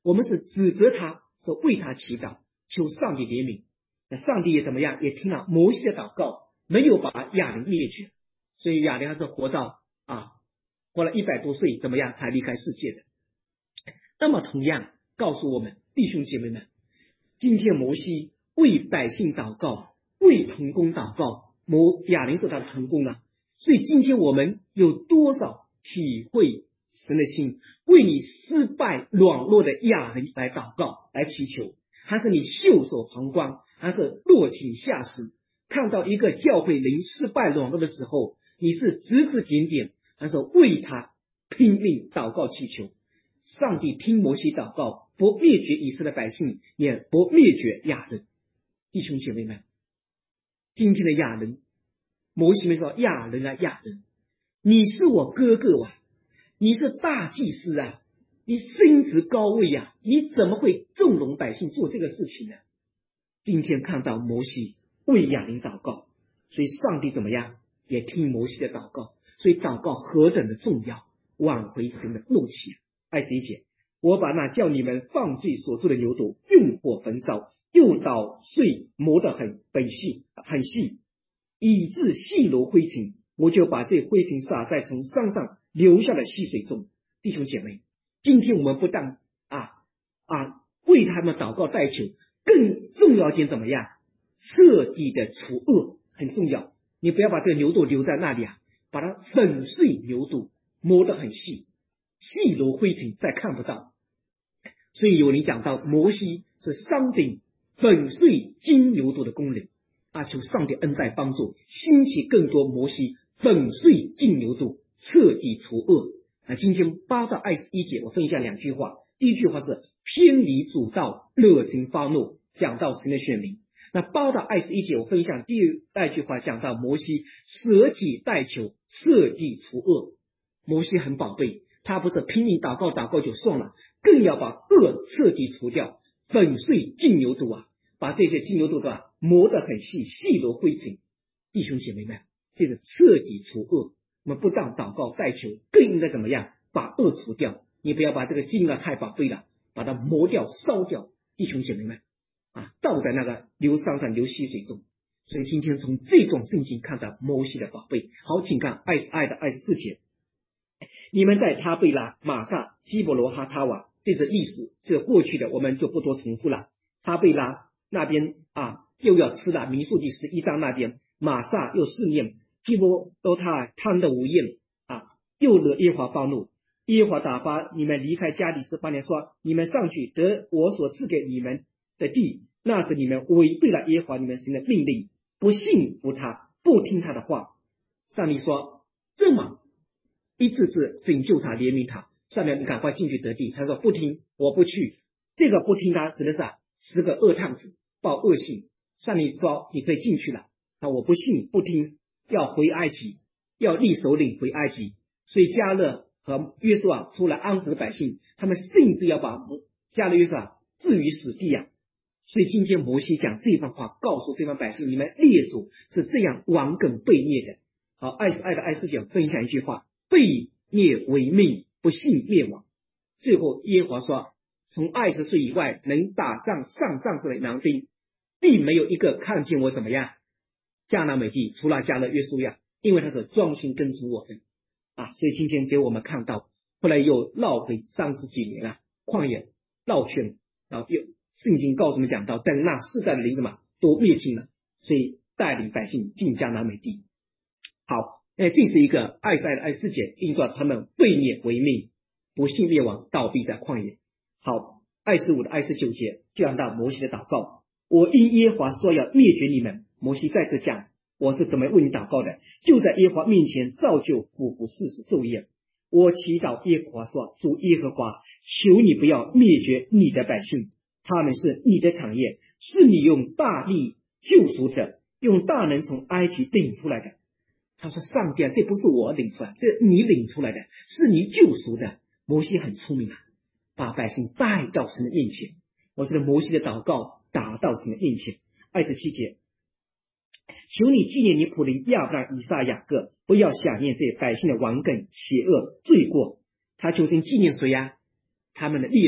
我们是指责他，是为他祈祷，求上帝怜悯。那上帝也怎么样？也听了摩西的祷告，没有把亚伦灭绝，所以亚伦还是活到啊，活了一百多岁，怎么样才离开世界的？那么同样告诉我们弟兄姐妹们，今天摩西为百姓祷告，为同工祷告，摩亚伦是他的同工啊。所以今天我们有多少体会神的心，为你失败软弱的亚伦来祷告，来祈求，还是你袖手旁观，还是落井下石？看到一个教会灵失败软弱的时候，你是指指点点，还是为他拼命祷告祈求？上帝听摩西祷告，不灭绝以色列百姓，也不灭绝亚伦。弟兄姐妹们，今天的亚伦，摩西没说亚伦啊亚伦，你是我哥哥啊，你是大祭司啊，你身职高位啊，你怎么会纵容百姓做这个事情呢？今天看到摩西为亚伦祷告，所以上帝怎么样也听摩西的祷告，所以祷告何等的重要，挽回神的怒气。二十一节，我把那叫你们犯罪所做的牛犊用火焚烧，又捣碎磨得很很细很细，以致细如灰尘，我就把这灰尘撒在从山上流下的溪水中。弟兄姐妹，今天我们不但啊啊为他们祷告代求，更重要一点怎么样？彻底的除恶很重要。你不要把这个牛犊留在那里啊，把它粉碎牛犊，磨得很细，细如灰尘，再看不到。所以有人讲到摩西是山顶粉碎金牛犊的工人啊，求上帝恩待帮助，兴起更多摩西粉碎金牛犊，彻底除恶。那今天八到二十一节，我分享两句话。第一句话是偏离主道，惹神发怒，讲到神的选民。那八到二十一节，我分享第二句话，讲到摩西舍己代求，彻底除恶。摩西很宝贝，他不是拼命祷告祷告就算了，更要把恶彻底除掉，粉碎金牛犊啊，把这些金牛犊啊磨得很细，细如灰尘。弟兄姐妹们，这个彻底除恶，我们不但祷告代求，更应该怎么样把恶除掉？你不要把这个金啊太宝贝了，把它磨掉烧掉。弟兄姐妹们啊，倒在那个流山上流溪水中。所以今天从这段圣经看到摩西的宝贝。好，请看二十二到二十四节。你们在他贝拉、玛萨、基伯罗哈塔瓦，这是历史，这是过去的，我们就不多重复了。他贝拉那边啊，又要吃了，民数记十一章那边，玛萨又试验，基伯罗他贪得无厌啊，又惹耶和华发怒。耶和华打发你们离开加利斯八年，说你们上去得我所赐给你们的地，那是你们违背了耶和华你们神的命令，不信服他，不听他的话。上帝说这么一次次拯救他，怜悯他，上面你赶快进去得地。他说不听，我不去。这个不听他指的是十个恶探子报恶信。上帝说你可以进去了，那我不信不听，要回埃及，要立首领回埃及。所以迦勒和约书亚出来安抚百姓，他们甚至要把迦勒约书亚置于死地啊。所以今天摩西讲这番话，告诉这帮百姓，你们列祖是这样顽梗悖逆的。好，二十二到二十九分享一句话，悖逆为命，不信灭亡。最后耶和华说，从二十岁以外能打仗上战士的男丁，并没有一个看见我怎么样迦南美地，除了迦勒约书亚，因为他是专心跟从我的啊。所以今天给我们看到，后来又绕回三十几年啊，旷野绕圈，然后又圣经告诉我们讲到，等那世代的灵什么都灭尽了，所以带领百姓进迦南美地。好，那这是一个二十二的二十四节，印照他们悖逆为命，不信灭亡，倒闭在旷野。好，二十五的二十九节就讲到摩西的祷告，我因耶和华说要灭绝你们。摩西再次讲，我是怎么为你祷告的，就在耶和华面前造就俯伏四十昼夜。我祈祷耶和华说，主耶和华，求你不要灭绝你的百姓，他们是你的产业，是你用大力救赎的，用大能从埃及领出来的。他说上帝啊，这不是我领出来，这你领出来的，是你救赎的。摩西很聪明啊，把百姓带到神的面前。我觉得摩西的祷告达到神的面前。二十七节，求你纪念你仆人亚伯拉罕、以撒、雅各，不要想念这百姓的顽梗、邪恶、罪过。他求神纪念谁呀、啊？他们的列祖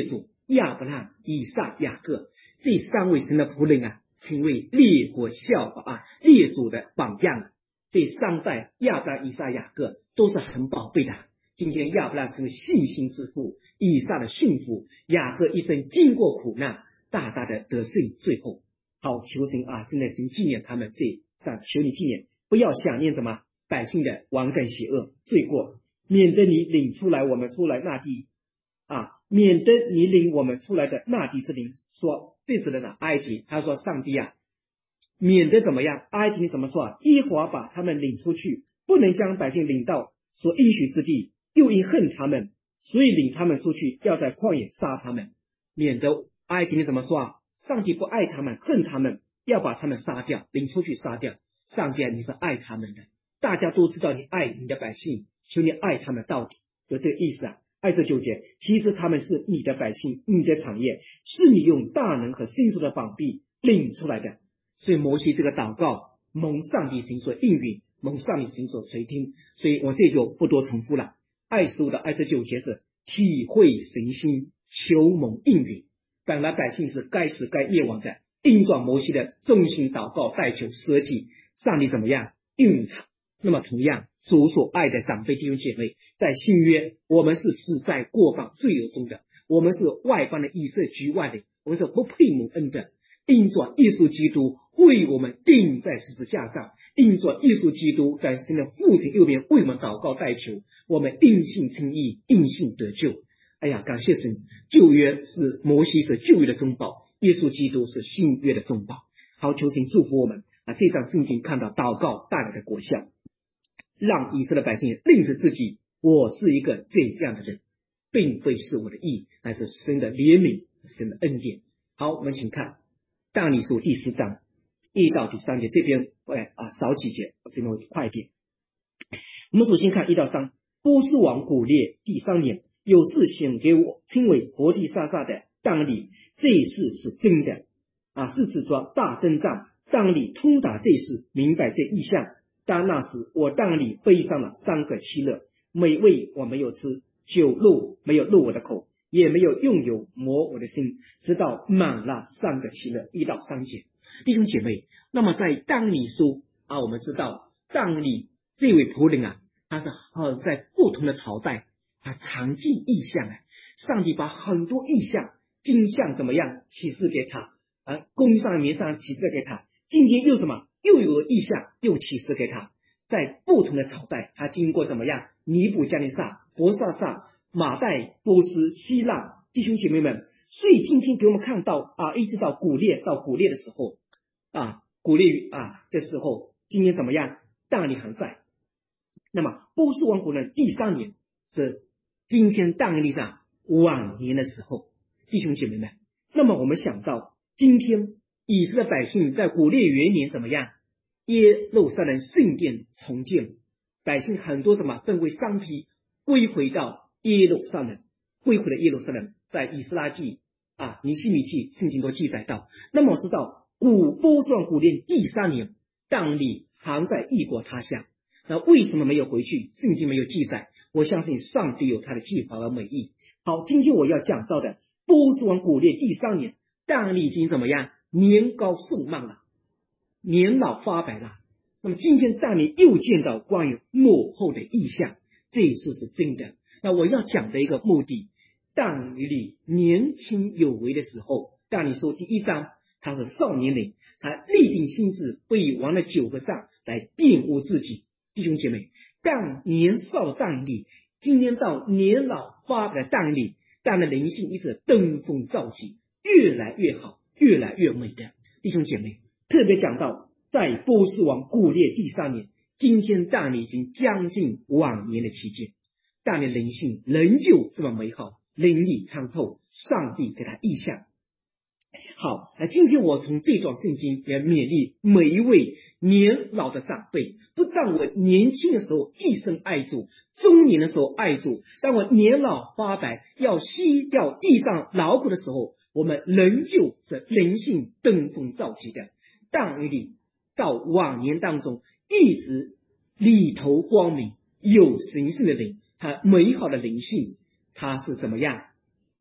亚伯拉罕、以撒、雅各这三位神的仆人啊，成为列国效法啊，列祖的榜样啊。这三代亚伯拉罕、以撒、雅各都是很宝贝的。今天亚伯拉罕成为信心之父，以撒的驯服，雅各一生经过苦难，大大的得胜。最后，好求神啊，真的神纪念他们这上，求你纪念，不要想念什么百姓的顽梗邪恶罪过，免得你领出来我们出来那地啊，免得你领我们出来的那地之灵。说这指的是埃及，他说上帝啊，免得怎么样？埃及怎么说啊？耶和华把他们领出去，不能将百姓领到所应许之地，又因恨他们，所以领他们出去，要在旷野杀他们。免得埃及怎么说啊？上帝不爱他们，恨他们，要把他们杀掉，领出去杀掉。上帝啊，你是爱他们的，大家都知道你爱你的百姓，求你爱他们到底，有这个意思啊。爱这九节，其实他们是你的百姓，你的产业，是你用大能和伸手的膀臂领出来的。所以摩西这个祷告蒙上帝神所应允，蒙上帝神所垂听，所以我这就不多重复了。爱书的二十九节是体会神心，求蒙应允。本来百姓是该死该灭亡的，因着摩西的忠心祷告代求舍己，上帝怎么样应允他。那么同样，主所爱的长辈弟兄姐妹，在新约我们是死在过犯罪恶中的，我们是外邦的以色列局外的，我们是不配蒙恩的。因着耶稣基督为我们钉在十字架上，因着耶稣基督在神的父神右边为我们祷告代求，我们因信称义，因信得救。哎呀，感谢神，旧约是摩西是旧约的中保，耶稣基督是新约的中保。好，求神祝福我们啊！这张圣经看到祷告带来的果效，让以色列百姓认识自己，我是一个这样的人，并非是我的义，乃是神的怜悯，神的恩典。好，我们请看但以理书第十章一到第三节，这边哎啊少几节，我这边会快一点。我们首先看一到三，波斯王古列第三年，有事显给我，称为伯提撒撒的但以理，这事是真的啊，是指说大征战，但以理通达这事，明白这意象。但那时我但以理背上了三个七乐，美味我没有吃，酒肉没有入我的口，也没有用油磨我的心，直到满了三个七乐。一到三节，弟兄姐妹，那么在但以理书啊，我们知道但以理这位仆人啊，他是呃在不同的朝代，他常见异象啊，上帝把很多异象、经象怎么样启示给他，而弓上面上启示给他。今天又什么？又有异象，又启示给他。在不同的朝代，他经过怎么样？尼布加尼撒、伯萨撒、马代、波斯、希腊，弟兄姐妹们，所以今天给我们看到啊，一直到古列到古列的时候啊，古列啊的时候，今天怎么样？但以理还在。那么波斯王国的第三年是今天但以理上晚年的时候，弟兄姐妹们，那么我们想到今天以色列百姓在古列元年怎么样？耶路撒冷圣殿重建，百姓很多什么分为三批归回到耶路撒冷，归回了耶路撒冷，在以斯拉记啊、尼希米记圣经都记载到。那么我知道古波斯王古列第三年，但以理还在异国他乡，那为什么没有回去？圣经没有记载，我相信上帝有他的计划和美意。好，今天我要讲到的波斯王古列第三年，但以理已经怎么样？年高寿迈了，年老发白了。那么今天但以理又见到关于末后的异象，这一次是真的。那我要讲的一个目的，但以理年轻有为的时候，但以理说第一章，他是少年人，他立定心志，不以王的酒和上来玷污自己。弟兄姐妹，但年少的但以理，今天到年老发白的但以理，但的灵性一直登峰造极，越来越好，越来越美的。弟兄姐妹，特别讲到在波斯王古列第三年，今天但以理已经将近晚年的期间，但以理灵性仍旧这么美好，灵力参透，上帝给他意象。好，那今天我从这段圣经也勉励每一位年老的长辈，不但我年轻的时候一生爱主，中年的时候爱主，当我年老发白要吸掉地上劳苦的时候，我们仍旧是灵性登峰造极的。但以理到晚年当中一直里头光明，有神圣的灵，他美好的灵性，他是怎么样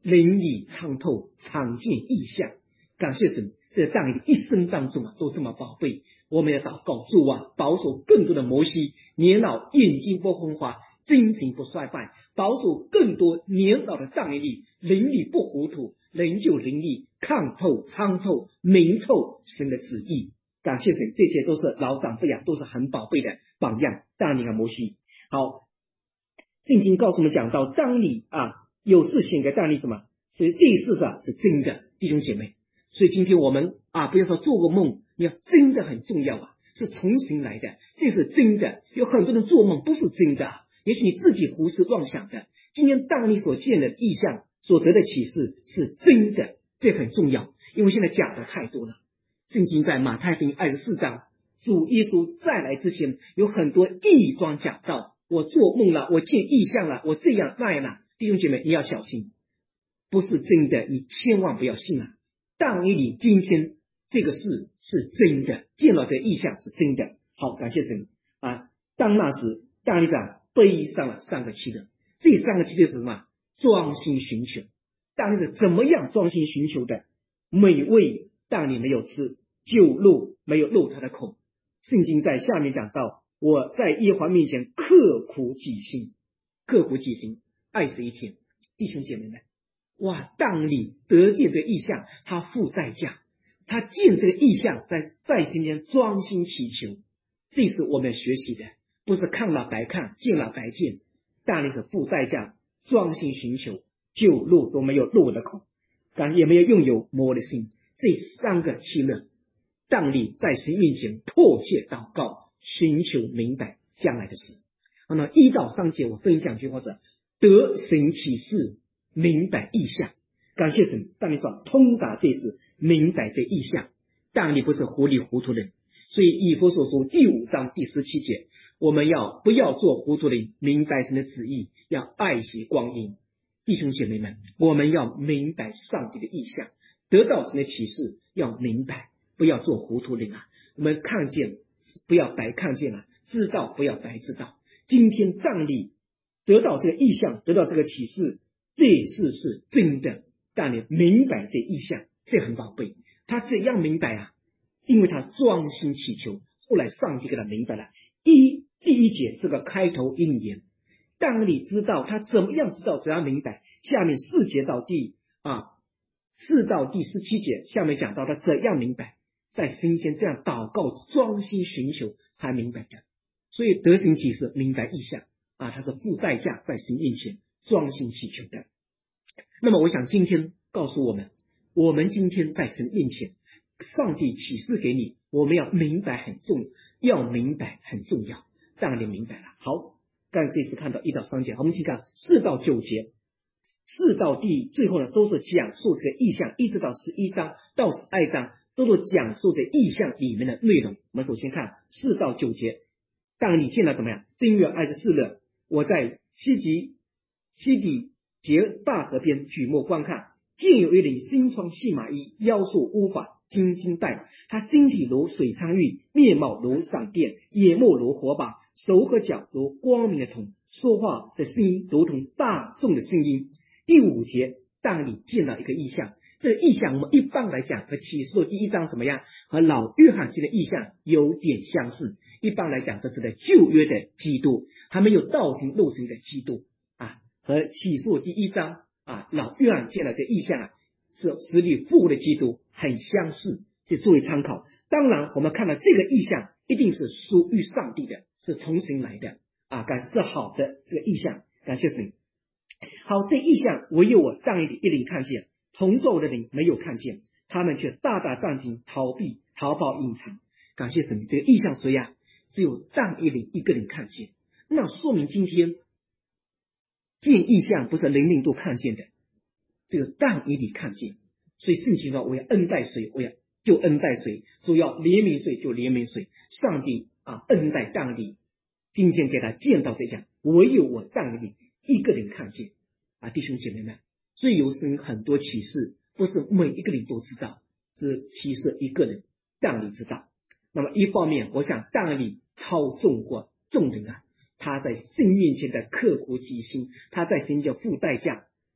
灵里参透，常见异象。感谢神，这当你的一生当中啊，都这么宝贝。我们要祷告主啊，保守更多的摩西，年老眼睛不昏花，精神不衰败，保守更多年老的当以理，灵里不糊涂，灵就灵力，看透参透明透神的旨意。感谢神，这些都是老长辈啊，都是很宝贝的榜样。当你和摩西，好，圣经告诉我们讲到，当你啊有事显给当你什么，所以这事啊是真的，弟兄姐妹。所以今天我们啊，不要说做个梦，你要真的很重要啊，是从心来的，这是真的。有很多人做梦不是真的，也许你自己胡思乱想的。今天当你所见的意象，所得的启示是真的，这很重要，因为现在假的太多了。圣经在马太福音二十四章，主耶稣再来之前，有很多异端讲道，我做梦了，我见异象了，我这样那样了。弟兄姐妹，你要小心，不是真的，你千万不要信啊。但以理今天这个事是真的，见到这个异象是真的。好，感谢神啊！当那时，大利长背上了三个七的，这三个七的是什么？专心寻求。大利是怎么样专心寻求的？美味但你没有吃，酒肉没有入他的口。圣经在下面讲到，我在耶和华面前刻苦己心，刻苦己心，二十一天。弟兄姐妹们，哇！当你得见这个意象，他付代价，他见这个意象，在在心间专心祈求，这是我们学习的，不是看了白看，见了白见。但你是付代价，专心寻求，酒肉都没有入我的口，也没有拥有魔的心。这三个期乐，当你在神面前迫切祷告，寻求明白将来的事。那一到三节我分享句话是得神启示，明白意象。感谢神，当你说通达这事，明白这意象，当你不是糊里糊涂人。所以以弗所书第五章第十七节，我们要不要做糊涂人，明白神的旨意，要爱惜光阴。弟兄姐妹们，我们要明白上帝的意象，得到神的启示，要明白，不要做糊涂人啊！我们看见不要白看见了，知道不要白知道。今天当你得到这个意象，得到这个启示，这事是真的，但你明白这意象，这很宝贝。他怎样明白啊？因为他专心祈求，后来上帝给他明白了。一第一节是个开头引言，当你知道他怎么样知道，怎样明白，下面四节到第啊四到第十七节，下面讲到他怎样明白，在心间这样祷告，专心寻求才明白的。所以得神启示，明白意象啊，他是付代价在神面前专心祈求的。那么我想今天告诉我们，我们今天在神面前，上帝启示给你，我们要明白很重要，要明白很重要。当然你明白了。好，刚才这次看到一到三节，我们去看四到九节，四到第最后呢，都是讲述这个意象，一直到十一章到十二章都是讲述这意象里面的内容。我们首先看四到九节，当你见到怎么样？正月二十四日，我在西吉西底节大河边举目观看，见有一人身穿细麻衣，腰束乌发，金金带，他身体如水苍玉，面貌如闪电，眼目如火把，手和脚如光明的铜，说话的声音如同大众的声音。第五节，当你见到一个意象，这个意象我们一般来讲和启示录第一章怎么样？和老约翰见的意象有点相似。一般来讲，这是在旧约的基督，还没有道成肉身的基督啊，和启示录第一章啊，老约翰见了这意象啊，是实力复活的基督很相似，这作为参考。当然，我们看到这个意象一定是属于上帝的，是从神来的啊，感是好的这个意象，感谢神。好，这意象唯有我当一一人看见，同座的人没有看见，他们却大大战惊，逃避逃跑隐藏。感谢神，这个意象谁呀、啊？只有当一人一个人看见，那说明今天见意象不是人人都看见的，只有当一人看见。所以圣经说，我要恩待谁，我要就恩待谁，说要怜悯谁就怜悯谁。上帝啊，恩待当一，今天给他见到这样，唯有我当一人一个人看见啊，弟兄姐妹们。所以有时很多启示不是每一个人都知道，只启示一个人，当你知道。那么一方面，我想当你超纵过众人啊，他在神面前的刻苦己心，他在神前付代价，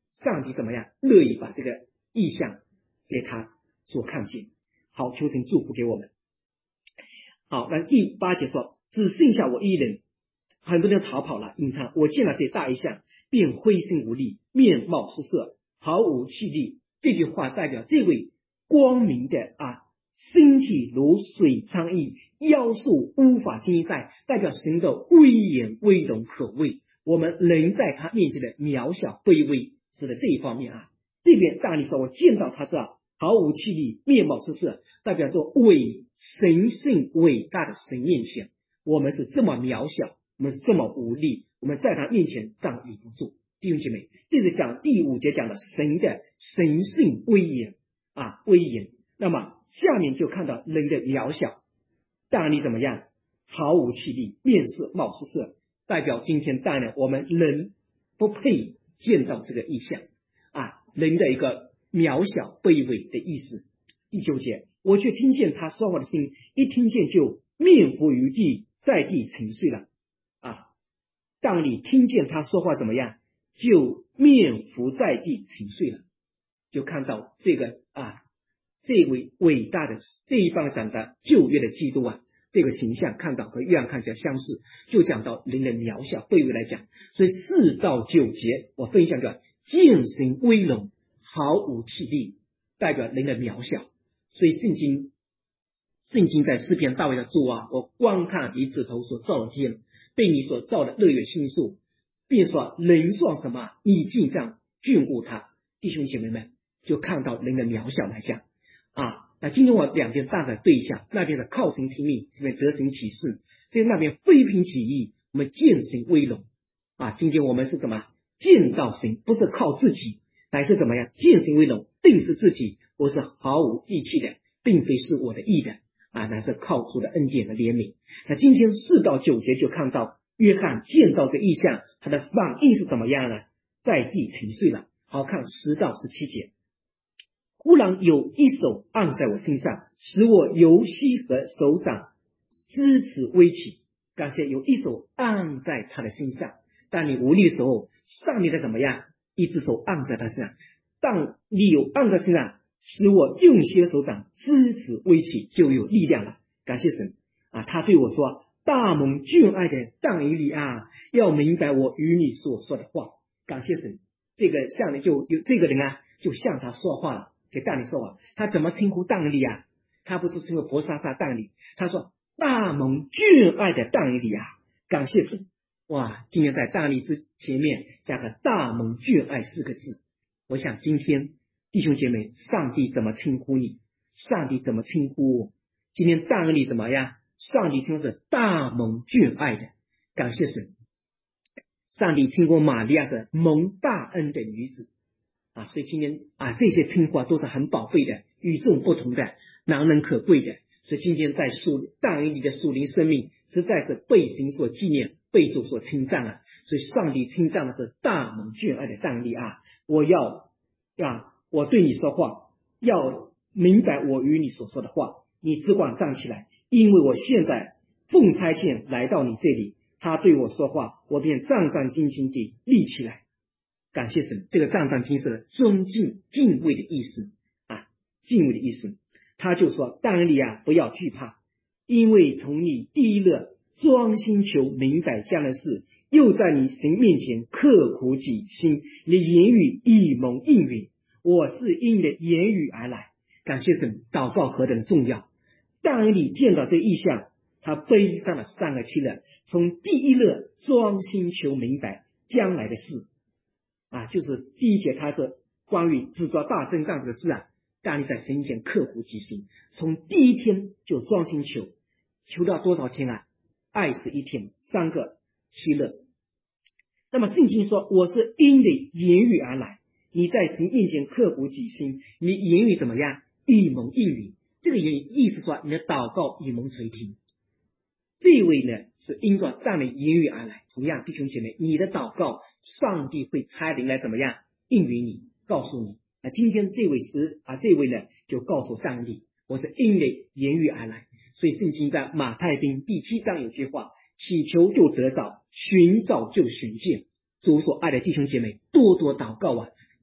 上帝怎么样乐意把这个意象给他所看见。好，求神祝福给我们。好，那第八节说，只剩下我一人，很多人逃跑了，隐藏。我见了这大异象，便灰心无力，面貌失色，毫无气力。这句话代表这位光明的啊，身体如水苍翼，腰束无法经带，代表神的威严威荣可畏。我们人在他面前的渺小卑微，是的这一方面啊。这边大力说，我见到他这毫无气力，面貌失色，代表着伟神圣伟大的神面前，我们是这么渺小，我们是这么无力，我们在他面前站立不住。弟兄姐妹，这是讲第五节讲的神的神圣威严啊，威严。那么下面就看到人的渺小，大力怎么样？毫无气力，面色貌失色，代表今天当然我们人不配见到这个异象啊，人的一个渺小卑微的意思。第九节，我却听见他说话的声音，一听见就面伏于地，在地沉睡了啊。当你听见他说话怎么样，就面伏在地沉睡了，就看到这个啊，这位伟大的这一方讲的旧约的基督啊，这个形象看到和约翰看起来相似，就讲到人的渺小卑微来讲。所以四到九节我分享个见神威荣，毫无气力，代表人的渺小。所以圣经圣经在诗篇大卫的主啊，我观看你指头所造的天，被你所造的日月星宿，便说人算什么，你竟这样眷顾他。弟兄姐妹们，就看到人的渺小来讲啊。那今天我两边大的对象，那边的靠神听命，这边得神启示，这那边非凭己意，我们见神威荣啊。今天我们是怎么见到神，不是靠自己，乃是怎么样见神威荣，定是自己，我是毫无义气的，并非是我的义的啊，乃是靠主的恩典的怜悯。那今天四到九节就看到约翰见到这异象，他的反应是怎么样呢？在地沉睡了。好，看十到十七节，忽然有一手按在我身上，使我由膝和手掌支持微起。感谢有一手按在他的身上，当你无力的时候，上帝的怎么样？一只手按在他身上，当你有按在身上，使我用些手掌支持微起，就有力量了。感谢神啊！他对我说，大蒙眷爱的但以理啊，要明白我与你所说的话。感谢神，这个向你就有这个人啊，就向他说话了，给但以理说话。他怎么称呼但以理啊？他不是称呼伯沙撒但以理，他说大蒙眷爱的但以理啊，感谢神。哇，今天在但以理之前面加个大蒙眷爱四个字。我想今天弟兄姐妹，上帝怎么称呼你？上帝怎么称呼我？今天但以理怎么样？上帝称是大蒙眷爱的，感谢神。上帝称呼玛利亚是蒙大恩的女子啊，所以今天啊，这些称呼啊都是很宝贵的，与众不同的，难能可贵的。所以今天在属但以理的属灵生命，实在是被神所纪念，被主所称赞了。所以上帝称赞的是大蒙眷爱的但以理啊，我要啊，我对你说话，要明白我与你所说的话，你只管站起来，因为我现在奉差遣来到你这里。他对我说话，我便战战兢兢地立起来。感谢神，这个战战兢兢是尊敬敬畏的意思啊，敬畏的意思。他就说，但以理啊，不要惧怕，因为从你第一日专心求明白将来事，又在你神面前刻苦己心，你的言语一蒙应允，我是因你的言语而来。感谢神，祷告何等的重要。但以理见到这异象，他悲伤了三个七日，从第一日专心求明白将来的事啊，就是第一节他是关于制作大征战这个事啊，但以理在神面前刻苦己心，从第一天就专心求，求到多少天啊？二十一天，三个七日。那么圣经说，我是因你言语而来，你在神面前刻苦己心，你言语怎么样？一蒙应允。这个言语意思说，你的祷告一蒙垂听。这一位呢是因着但以理言语而来。同样，弟兄姐妹，你的祷告，上帝会差灵来怎么样应允你，告诉你。那今天这位是啊，这位呢就告诉但以理，我是因你言语而来。所以圣经在马太福音第七章有句话，祈求就得着，寻找就寻见。主所爱的弟兄姐妹，多多祷告啊，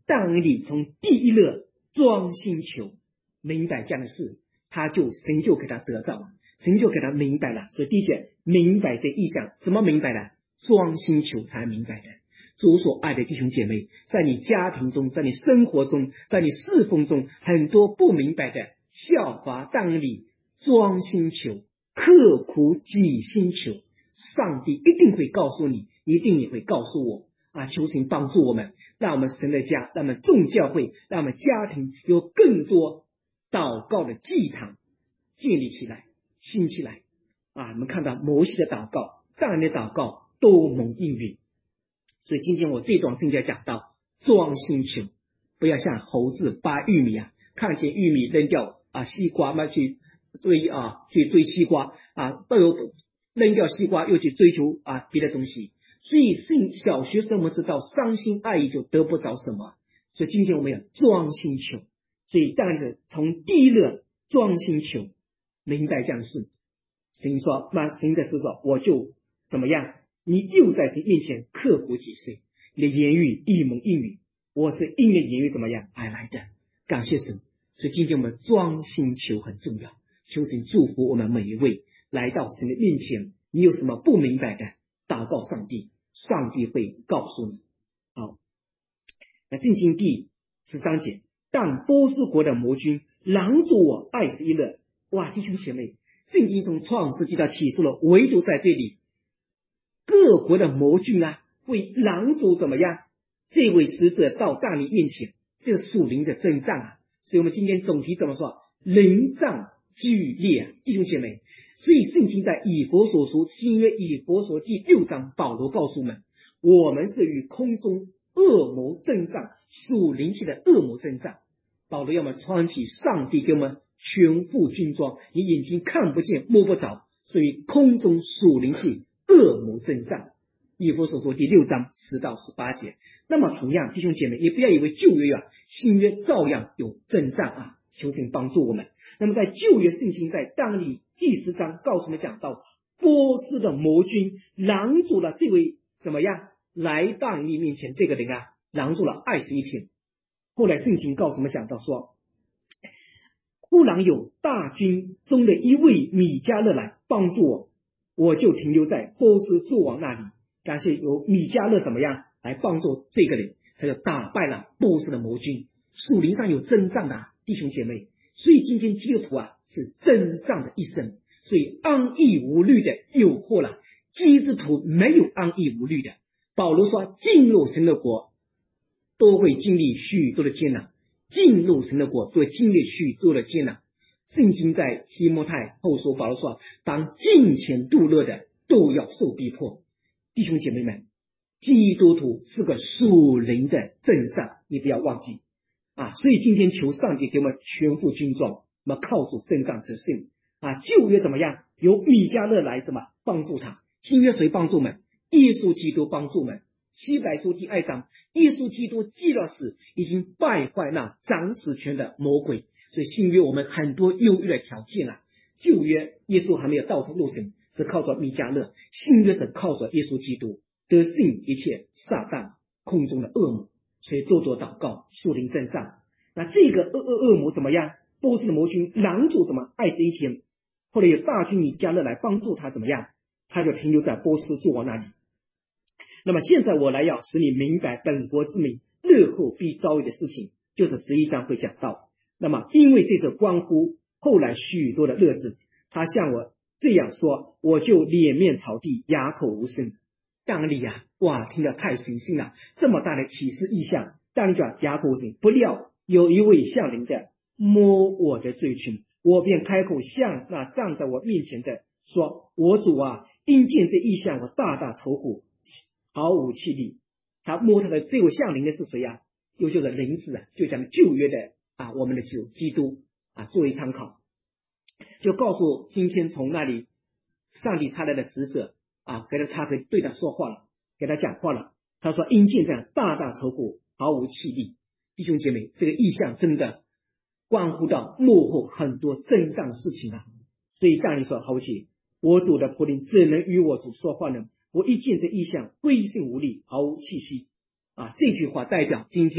但以理从第一乐装心求，明白这样的事，他就神就给他得到了，神就给他明白了。所以第一节明白这意象，什么明白了？装心求才明白的。主所爱的弟兄姐妹，在你家庭中，在你生活中，在你侍奉中，很多不明白的，效法但以理装心求，刻苦己心求，上帝一定会告诉你，一定也会告诉我啊！求神帮助我们，让我们神的家，让我们众教会，让我们家庭有更多祷告的祭坛建立起来，兴起来啊！我们看到摩西的祷告，但以理的祷告都蒙应允。所以今天我这段圣经讲到装心求，不要像猴子扒玉米啊，看见玉米扔掉啊，西瓜嘛去追啊，去追西瓜啊，都有扔掉西瓜又去追求啊别的东西。所以圣小学生我们知道伤心爱意就得不着什么，所以今天我们要装心求。所以当然是从第一乐装心求，明白这样的事。神说，那神的是说，我就怎么样？你又在神面前刻苦己心，你的言语一蒙应允，我是因你的言语怎么样而来的，感谢神。所以今天我们装心求很重要，求神祝福我们每一位来到神的面前，你有什么不明白的，祷告上帝，上帝会告诉你。好，那圣经第十三节，但波斯国的魔君拦阻我爱十一乐。哇，弟兄姐妹，圣经从创世纪到启示录，唯独在这里各国的魔君啊，会拦阻怎么样？这位使者到但以理面前，这是属灵的征战啊。所以我们今天总题怎么说？临战剧烈啊，弟兄姐妹。所以圣经在以弗所书新约以弗所第六章，保罗告诉我们，我们是与空中恶魔征战，属灵气的恶魔征战。保罗要我们穿起上帝给我们全副军装，你眼睛看不见摸不着，是与空中属灵气恶魔征战。以弗所说第六章十到十八节。那么同样弟兄姐妹，你不要以为旧约啊，新约照样有征战啊，求神帮助我们。那么在旧约圣经在但以理第十章告诉我们讲到，波斯的魔君拦阻了这位怎么样来但以理面前这个人啊，拦阻了二十一天。后来圣经告诉我们讲到说，忽然有大军中的一位米迦勒来帮助我，我就停留在波斯诸王那里。感谢有米迦勒怎么样来帮助这个人，他就打败了波斯的魔军。属灵上有征战的、啊、弟兄姐妹，所以今天基督徒啊是征战的一生，所以安逸无虑的诱惑了，基督徒没有安逸无虑的。保罗说，进入神的国都会经历许多的艰难，进入神的国都会经历许多的艰难。圣经在提摩太后书保罗说，当敬虔度乐的都要受逼迫。弟兄姐妹们，基督徒是个属灵的征战，你不要忘记啊！所以今天求上帝给我们全副军装，我们靠主征战得胜啊！旧约怎么样？由米迦勒来怎么帮助他？新约谁帮助我们？耶稣基督帮助我们。希伯来书第二章，耶稣基督记了死，已经败坏那掌死权的魔鬼。所以新约我们很多优越的条件啊，旧约耶稣还没有道成肉身，是靠着米迦勒，新约是靠着耶稣基督得胜一切撒旦空中的恶魔。所以多多祷告，属灵征战。那这个恶恶恶魔怎么样？波斯的魔君拦阻怎么二十一天，后来有大军米迦勒来帮助他怎么样？他就停留在波斯诸王那里。那么现在我来要使你明白本国之民日后必遭遇的事情，就是十一章会讲到。那么因为这是关乎后来许多的日子，他向我这样说，我就脸面朝地，哑口无声。但以理啊，哇，听得太神心了，这么大的启示异象，当转哑口无声。不料有一位向灵的摸我的罪裙，我便开口向那站在我面前的说，我主啊，因见这异象，我大大愁苦，毫无气力。他摸他的这位向灵的是谁啊？优秀的灵子啊，就讲旧约的啊，我们的主基督啊，作为参考，就告诉今天从那里上帝差来的使者啊，给他他可以对他说话了，给他讲话了。他说因见这样大大愁苦，毫无气力。弟兄姐妹，这个意象真的关乎到幕后很多征战的事情啊。所以但以理说，好气，我主的仆人怎能与我主说话呢？我一见这意象，灰心无力，毫无气息啊。这句话代表今天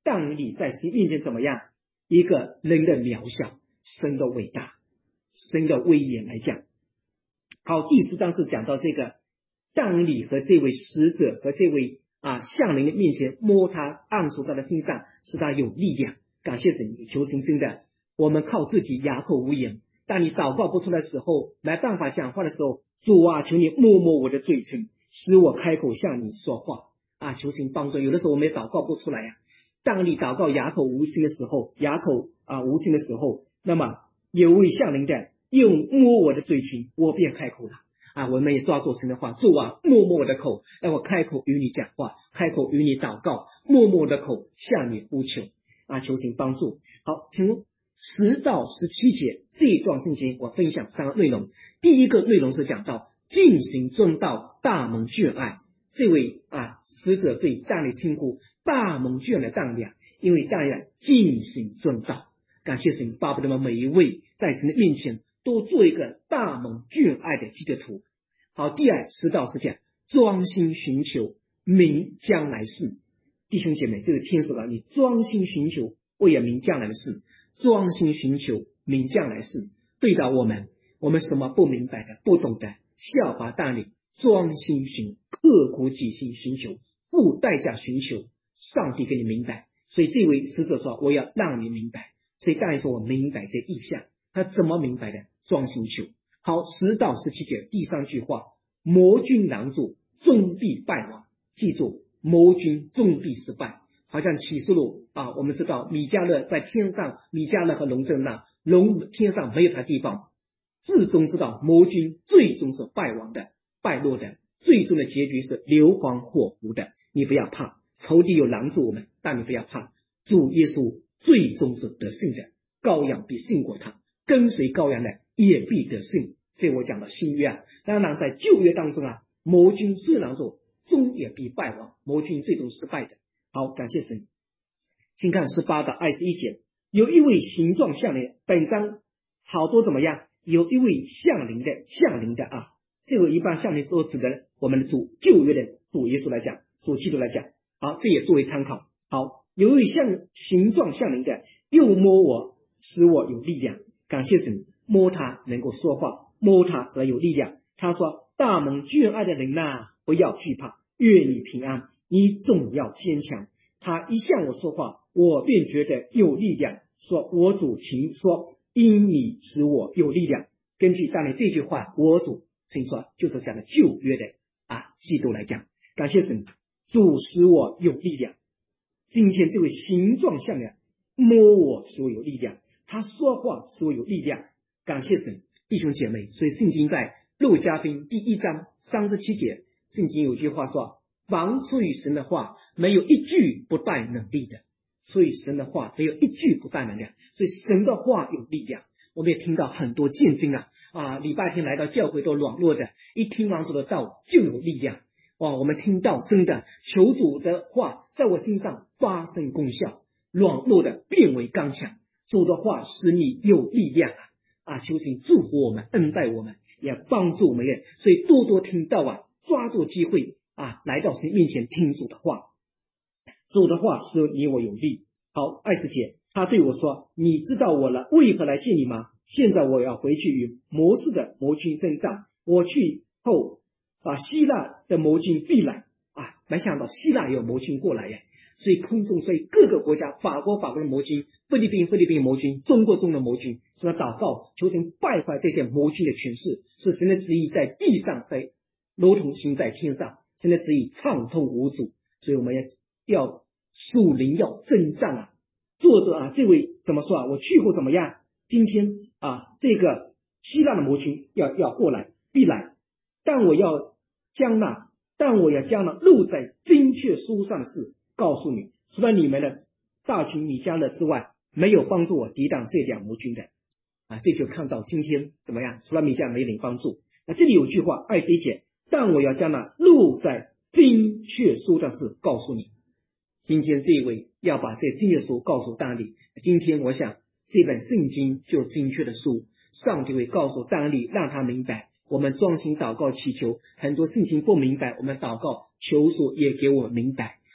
但你在神面前怎么样？一个人的渺小，神的伟大，神的威严来讲。好，第十章是讲到这个但你和这位使者和这位啊向灵的面前摸他，按手在他身上，使他有力量。感谢神，求神真的，我们靠自己哑口无言，当你祷告不出来的时候，没办法讲话的时候，主啊，求你摸摸我的嘴唇，使我开口向你说话啊！求神帮助。有的时候我们也祷告不出来呀、啊。当你祷告哑口无心的时候，哑口啊无心的时候，那么有位向灵的用摸我的嘴唇，我便开口了啊！我们也抓住神的话，主啊，摸摸我的口，让我开口与你讲话，开口与你祷告，摸摸我的口，向你呼求啊！求神帮助。好，请问十到十七节这一段圣经，我分享三个内容。第一个内容是讲到尽行遵道，大蒙眷爱。这位啊使者对但以称呼大蒙眷爱的但以，因为但以尽行遵道。感谢神，巴不得我们每一位在神的面前都做一个大蒙眷爱的基督徒。好，第二十到十讲专心寻求明将来事。弟兄姐妹，这个天使啊，你专心寻求为了明将来的事，专心寻求明将来事。对到我们，我们什么不明白的、不懂的，效法但以专心寻，刻苦己心寻求，付代价寻求，上帝给你明白。所以这位使者说，我要让你明白。所以但以说，我明白这意象。他怎么明白的？专心求。好，十到十七节第三句话，魔军拦阻，终必败亡。记住，魔军终必失败。好像启示录啊，我们知道米迦勒在天上，米迦勒和龙正那龙天上没有他地方，至终知道魔军最终是败亡的、败落的，最终的结局是硫磺火湖的。你不要怕，仇敌有拦住我们，但你不要怕，主耶稣最终是得胜的，羔羊必胜过他，跟随羔羊的也必得胜。这我讲了新约啊，当然在旧约当中啊，魔军虽然说终也必败亡，魔军最终失败的。好，感谢神。请看十八到二十一节，有一位形状像灵，本章好多怎么样？有一位像灵的，像灵的啊，这个一般像灵所指的我们的主旧约的主耶稣来讲，主基督来讲，好，这也作为参考。好，有一位像形状像灵的，又摸我，使我有力量。感谢神，摸他能够说话，摸他使他有力量。他说：大蒙眷爱的人呐、啊，不要惧怕，愿你平安，你总要坚强。他一向我说话，我便觉得有力量，说我主请说，因你使我有力量。根据当年这句话，我主请说，就是讲的旧约的啊基督来讲。感谢神，主使我有力量。今天这位形状像的摸我使我有力量，他说话使我有力量。感谢神，弟兄姐妹。所以圣经在路加福音第一章三十七节，圣经有句话说，凡出于神的话，没有一句不带能力的。所以神的话没有一句不带能量，所以神的话有力量。我们也听到很多见证啊啊，礼拜天来到教会都软弱的，一听完主的道就有力量。哇，我们听到真的求主的话在我身上发生功效，软弱的变为刚强。主的话使你有力量啊！啊，求神祝福我们，恩待我们，也帮助我们。所以多多听到啊，抓住机会啊，来到神面前听主的话。主的话使你我有力。好，二十节，他对我说：你知道我了，为何来见你吗？现在我要回去与摩斯的魔军征战，我去后把希腊的魔军必来啊！没想到希腊也有魔军过来呀，所以空中，所以各个国家，法国法国的魔军，菲律宾菲律宾魔军，中国中的魔军，什么祷告求神败坏这些魔军的权势，是神的旨意在地上，在如同行在天上，神的旨意畅通无阻。所以我们要要属灵要征战啊！作者啊，这位怎么说啊？我去后怎么样？今天啊，这个希腊的魔军要要过来，必来，但我要将那，但我要将那录在精确书上的事告诉你。除了你们的大军米迦勒之外，没有帮助我抵挡这两魔军的啊！这就看到今天怎么样？除了米迦勒没人帮助。那这里有句话，二十一节，但我要将那录在精确书上的事告诉你。今天这一位要把这精确书告诉但以理。今天我想这本圣经就精确的书，上帝会告诉但以理，让他明白。我们专心祷告祈求，很多事情不明白，我们祷告求主也给我们明白。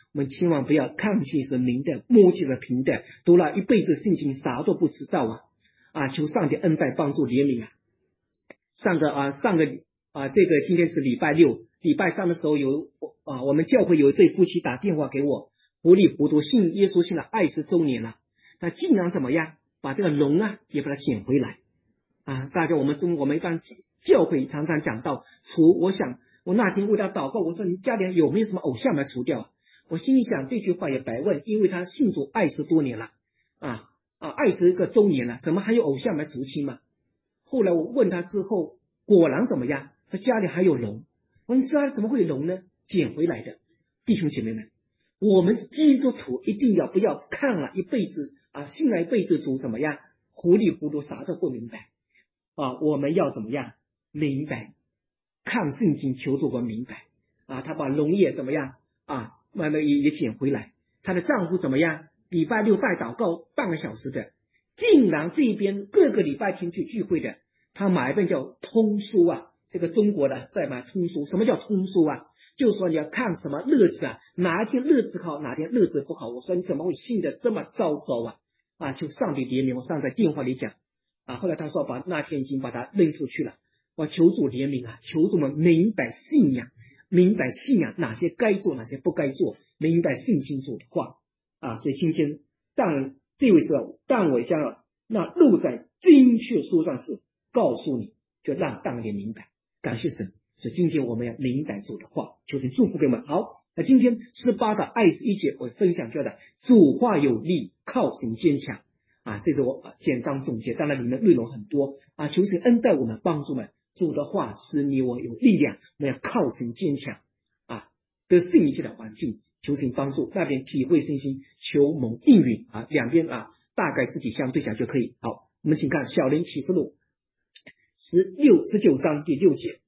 我们千万不要看见是明的，摸见是平的，读了一辈子圣经啥都不知道啊！啊，求上帝恩待帮助怜悯啊！上个啊上个啊这个今天是礼拜六，礼拜三的时候有啊我们教会有一对夫妻打电话给我，糊里糊涂信耶稣信了二十周年了，那竟然怎么样把这个龙啊也把它捡回来啊！大家我们中我们一般教会常常讲到除，我想我那天为他祷告，我说你家里有没有什么偶像来除掉啊？我心里想这句话也白问，因为他信主二十多年了啊啊二十个周年了，怎么还有偶像来除亲嘛？后来我问他之后，果然怎么样？他家里还有龙。我说你家里怎么会有龙呢？捡回来的。弟兄姐妹们，我们基督徒一定要不要看了一辈子啊，信了一辈子主怎么样？糊里糊涂啥都不明白啊！我们要怎么样？明白，看圣经求主我明白啊！他把龙也怎么样啊？完了也也捡回来。她的丈夫怎么样？礼拜六带祷告半个小时的，竟然这边各个礼拜天去聚会的，他买一本叫通书啊，这个中国的在买通书。什么叫通书啊？就是说你要看什么日子啊，哪一天日子好，哪天日子不好。我说你怎么会信得这么糟糕啊？啊，就上帝怜悯。我上在电话里讲啊，后来他说把那天已经把他扔出去了。我求主怜悯啊，求主们明白信仰，明白信仰哪些该做，哪些不该做，明白圣经主的话啊。所以今天但这位是但我将那录在精确书上是告诉你，就让当年明白。感谢神。所以今天我们要明白主的话，求神祝福给我们。好，那今天十八到二十一节我分享叫的主话有力，靠神坚强啊，这是我简单总结，当然里面内容很多啊，求神恩待我们，帮助我们。主的话使你我有力量，我们要靠神坚强啊，得胜一切的环境，求神帮助，那边体会信心，求蒙应允啊，两边啊大概自己相对讲就可以。好，我们请看小林启示录十六十九章第六节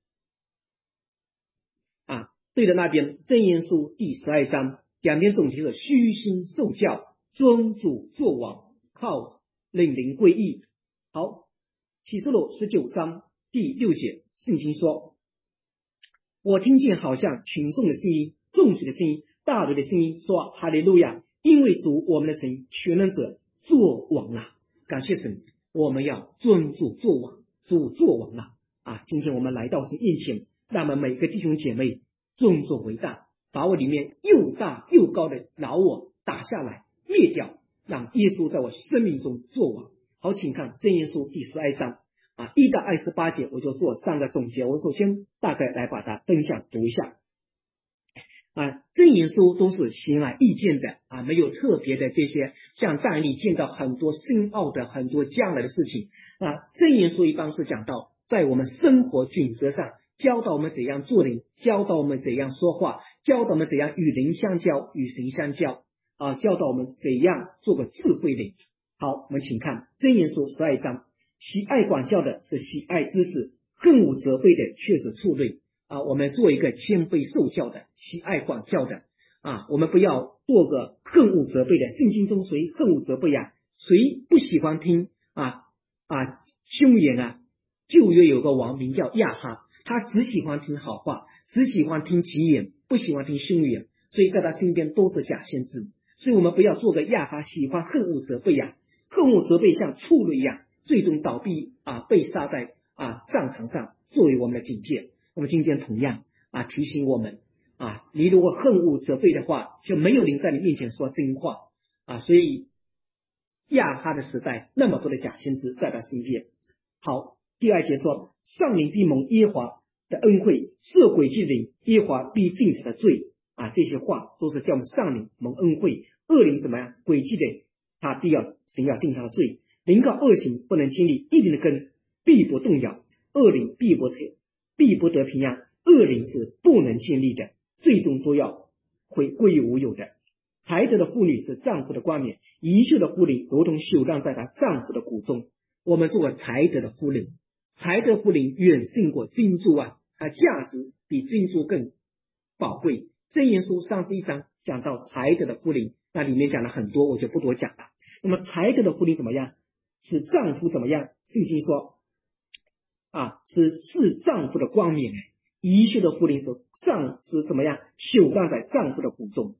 啊，对着那边箴言书第十二章，两边总题是虚心受教，尊主作王，靠领灵归义。好，启示录十九章第六节，圣经说，我听见好像群众的声音，众水的声音，大雷的声音，说哈利路亚，因为主我们的神全能者作王了。感谢神，我们要尊主作王，主作王了啊！今天我们来到神面前，那么每个弟兄姐妹尊主为大，把我里面又大又高的老我打下来灭掉，让耶稣在我生命中作王。好，请看箴言书第十二章啊，一到二十八节，我就做三个总结。我首先大概来把它分享读一下啊，箴言书都是显而易见的啊，没有特别的这些，像但以理见到很多深奥的很多将来的事情啊。箴言书一般是讲到在我们生活准则上，教导我们怎样做人，教导我们怎样说话，教导我们怎样与人相交，与神相交啊，教导我们怎样做个智慧人。好，我们请看箴言书十二章，喜爱管教的是喜爱知识，恨恶责备的却是触类啊。我们做一个谦卑受教的，喜爱管教的啊，我们不要做个恨恶责备的。圣经中谁恨恶责备啊？谁不喜欢听啊啊凶言啊？旧约有个王名叫亚哈，他只喜欢听好话，只喜欢听吉言，不喜欢听凶言，所以在他身边都是假先知。所以我们不要做个亚哈，喜欢恨恶责备呀、啊，恨恶责备像畜类一样，最终倒闭啊，被杀在啊战场上，作为我们的警戒。那么今天同样啊提醒我们啊，你如果恨恶责备的话，就没有人在你面前说真话啊。所以亚哈的时代那么多的假先知在他身边。好，第二节说，上灵必蒙耶和华的恩惠，设诡计的人耶和华必定他的罪啊。这些话都是叫我们上灵蒙恩惠，恶灵怎么样诡计的他必要神要定他的罪。灵告恶行不能经历，一灵的根必不动摇，恶灵必不得必不得平安，恶灵是不能建立的，最终都要会归于无有的。才德的妇女是丈夫的冠冕，遗秀的妇女如同朽烂在她丈夫的骨中。我们做个才德的妇人，才德妇人远胜过珍珠啊，它价值比珍珠更宝贵。箴言书三十一章讲到才德的妇人，那里面讲了很多，我就不多讲了。那么才德的妇人怎么样？使丈夫怎么样？圣经说啊，是是丈夫的光冕。遗秀的妇人是丈是怎么样？朽烂在丈夫的骨中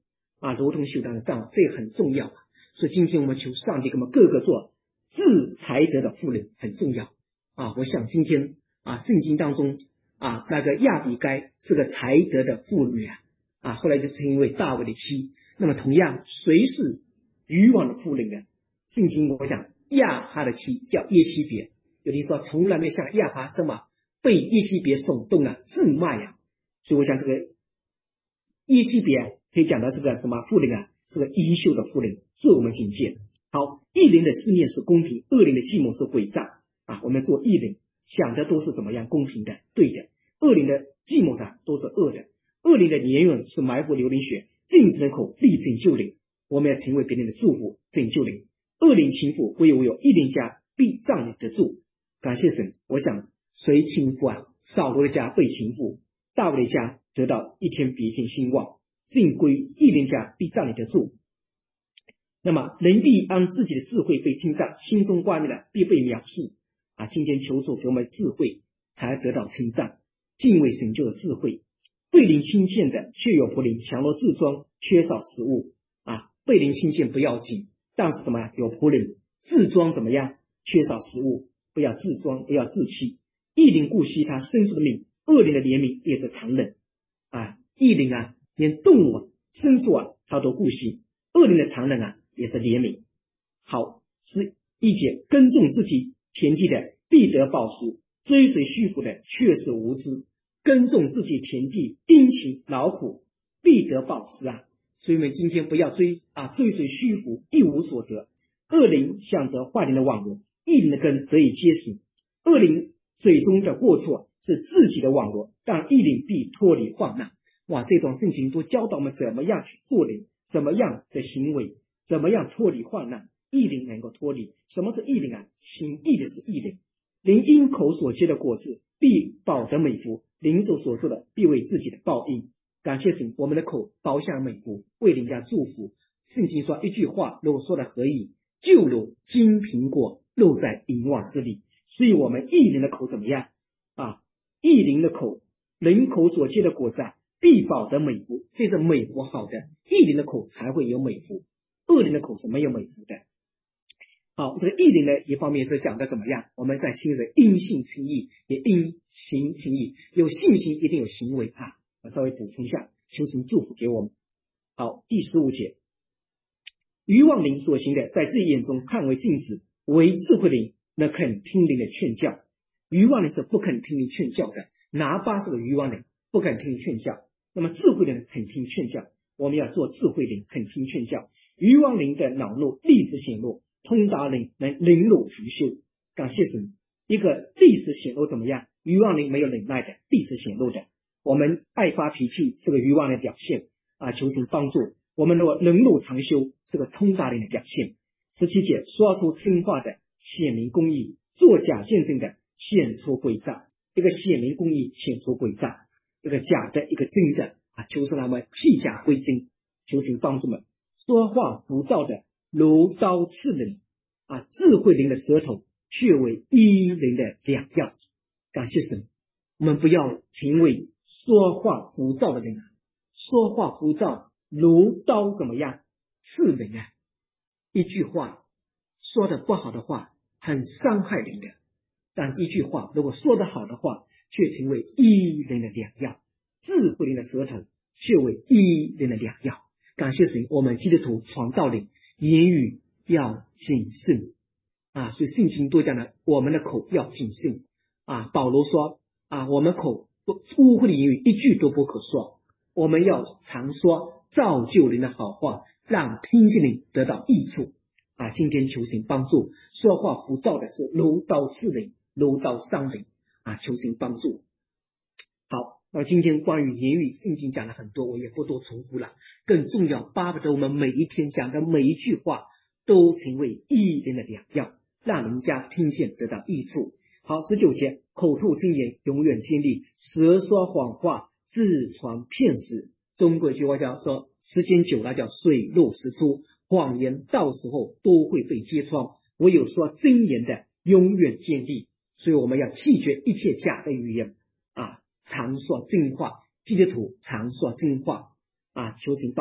啊，如同修道的杖，这个很重要。所以今天我们求上帝给我们各个做自才德的妇人很重要啊。我想今天啊，圣经当中啊，那个亚比该是个才德的妇女啊，啊，后来就成为大卫的妻。那么同样，谁是渔网的妇人呢？圣经我讲亚哈的妻叫耶西别，有人说从来没有像亚哈这么被耶西别耸动了正脉呀、啊。所以我想这个耶西别、啊、可以讲到是个什么妇人啊？是个优秀的妇人，做我们警戒。好，义人的思念是公平，恶人的计谋是诡诈啊。我们做义人想的都是怎么样公平的、对的，恶人的计谋上都是恶的。恶人的言语是埋伏流人血，禁止人口力拯救人。我们要成为别人的祝福，拯救人。恶人情妇，唯有唯有义人家必仗你得住。感谢神，我想谁情妇啊？扫罗的家被情妇，大卫的家得到一天比一天兴旺，正归义人家必仗你得住。那么人必按自己的智慧被称赞，心中挂念的必被藐视啊！今天求主给我们智慧，才得到称赞，敬畏神就有智慧。被灵轻贱的却有仆人，强弱自装，缺少食物啊！被灵轻贱不要紧，但是怎么样？有仆人自装怎么样？缺少食物，不要自装，不要自欺。义人顾惜他牲畜的命，恶人的怜悯也是残忍啊！义人啊，连动物、啊、牲畜啊，他都顾惜；恶人的残忍啊，也是怜悯。好，是一节耕种自己田地的必得饱食，追随虚浮的却是无知。耕种自己田地，殷勤劳苦，必得饱食啊！所以我们今天不要追啊追随虚浮，一无所得。恶灵向着坏灵的网罗，义灵的根得以结实。恶灵最终的过错是自己的网罗，但义灵必脱离患难。哇，这段圣经都教导我们怎么样去做人，怎么样的行为，怎么样脱离患难。义灵能够脱离，什么是义灵啊？行义的是义灵。灵因口所结的果子，必饱得美福。灵手所做的，必为自己的报应。感谢神，我们的口饱享美福，为人家祝福。圣经说一句话，如果说的合意，就如金苹果落在银网之里。所以我们义人的口怎么样啊？义人的口，人口所结的果子啊，必饱得美福。这是美福好的，义人的口才会有美福，恶人的口是没有美福的。好，这个义人呢，一方面是讲的怎么样？我们在心里因信称义，也因行称义。有信心一定有行为啊！我稍微补充一下，求神祝福给我们。好，第十五节，愚妄人所行的，在自己眼中看为禁止，为智慧人那肯听人的劝教。愚妄人是不肯听人劝教的，拿巴是个愚妄人，不肯听劝教。那么智慧人肯听劝教，我们要做智慧人，肯听劝教。愚妄人的恼怒立时显露，通达人能忍辱长修。感谢神，一个立时显露怎么样？愚妄人没有忍耐的，立时显露的。我们爱发脾气是个愚妄的表现啊，求神帮助。我们的忍辱长修是个通达人的表现。十七节，说出真话的显明公义，做假见证的显出诡诈。一个显明公义，显出诡诈，一个假的，一个真的啊！求神他们弃假归真，求神帮助们。说话浮躁的如刀刺人啊，智慧人的舌头却为医人的良药。感谢神，我们不要成为说话浮躁的人啊！说话浮躁如刀怎么样刺人啊？一句话说的不好的话，很伤害人的；但一句话如果说得好的话，却成为医人的良药。智慧人的舌头却为医人的良药。感谢神，我们基督徒传道人言语要谨慎啊！所以圣经多讲了，我们的口要谨慎啊。保罗说啊，我们口不污秽的言语一句都不可说，我们要常说造就人的好话，让听见人得到益处啊！今天求神帮助，说话浮躁的是如刀刺人，如刀伤人啊！求神帮助。好，那今天关于言语，圣经讲了很多，我也不多重复了。更重要，巴不得我们每一天讲的每一句话都成为义人的良药，让人家听见得到益处。好，十九节，口吐真言永远坚立，舌说谎话自传骗死。中国一句话叫说，时间久了叫水落石出，谎言到时候都会被揭穿，唯有说真言的永远坚立。所以我们要弃绝一切假的语言啊，常说真话，基督徒常说真话啊！求神帮助，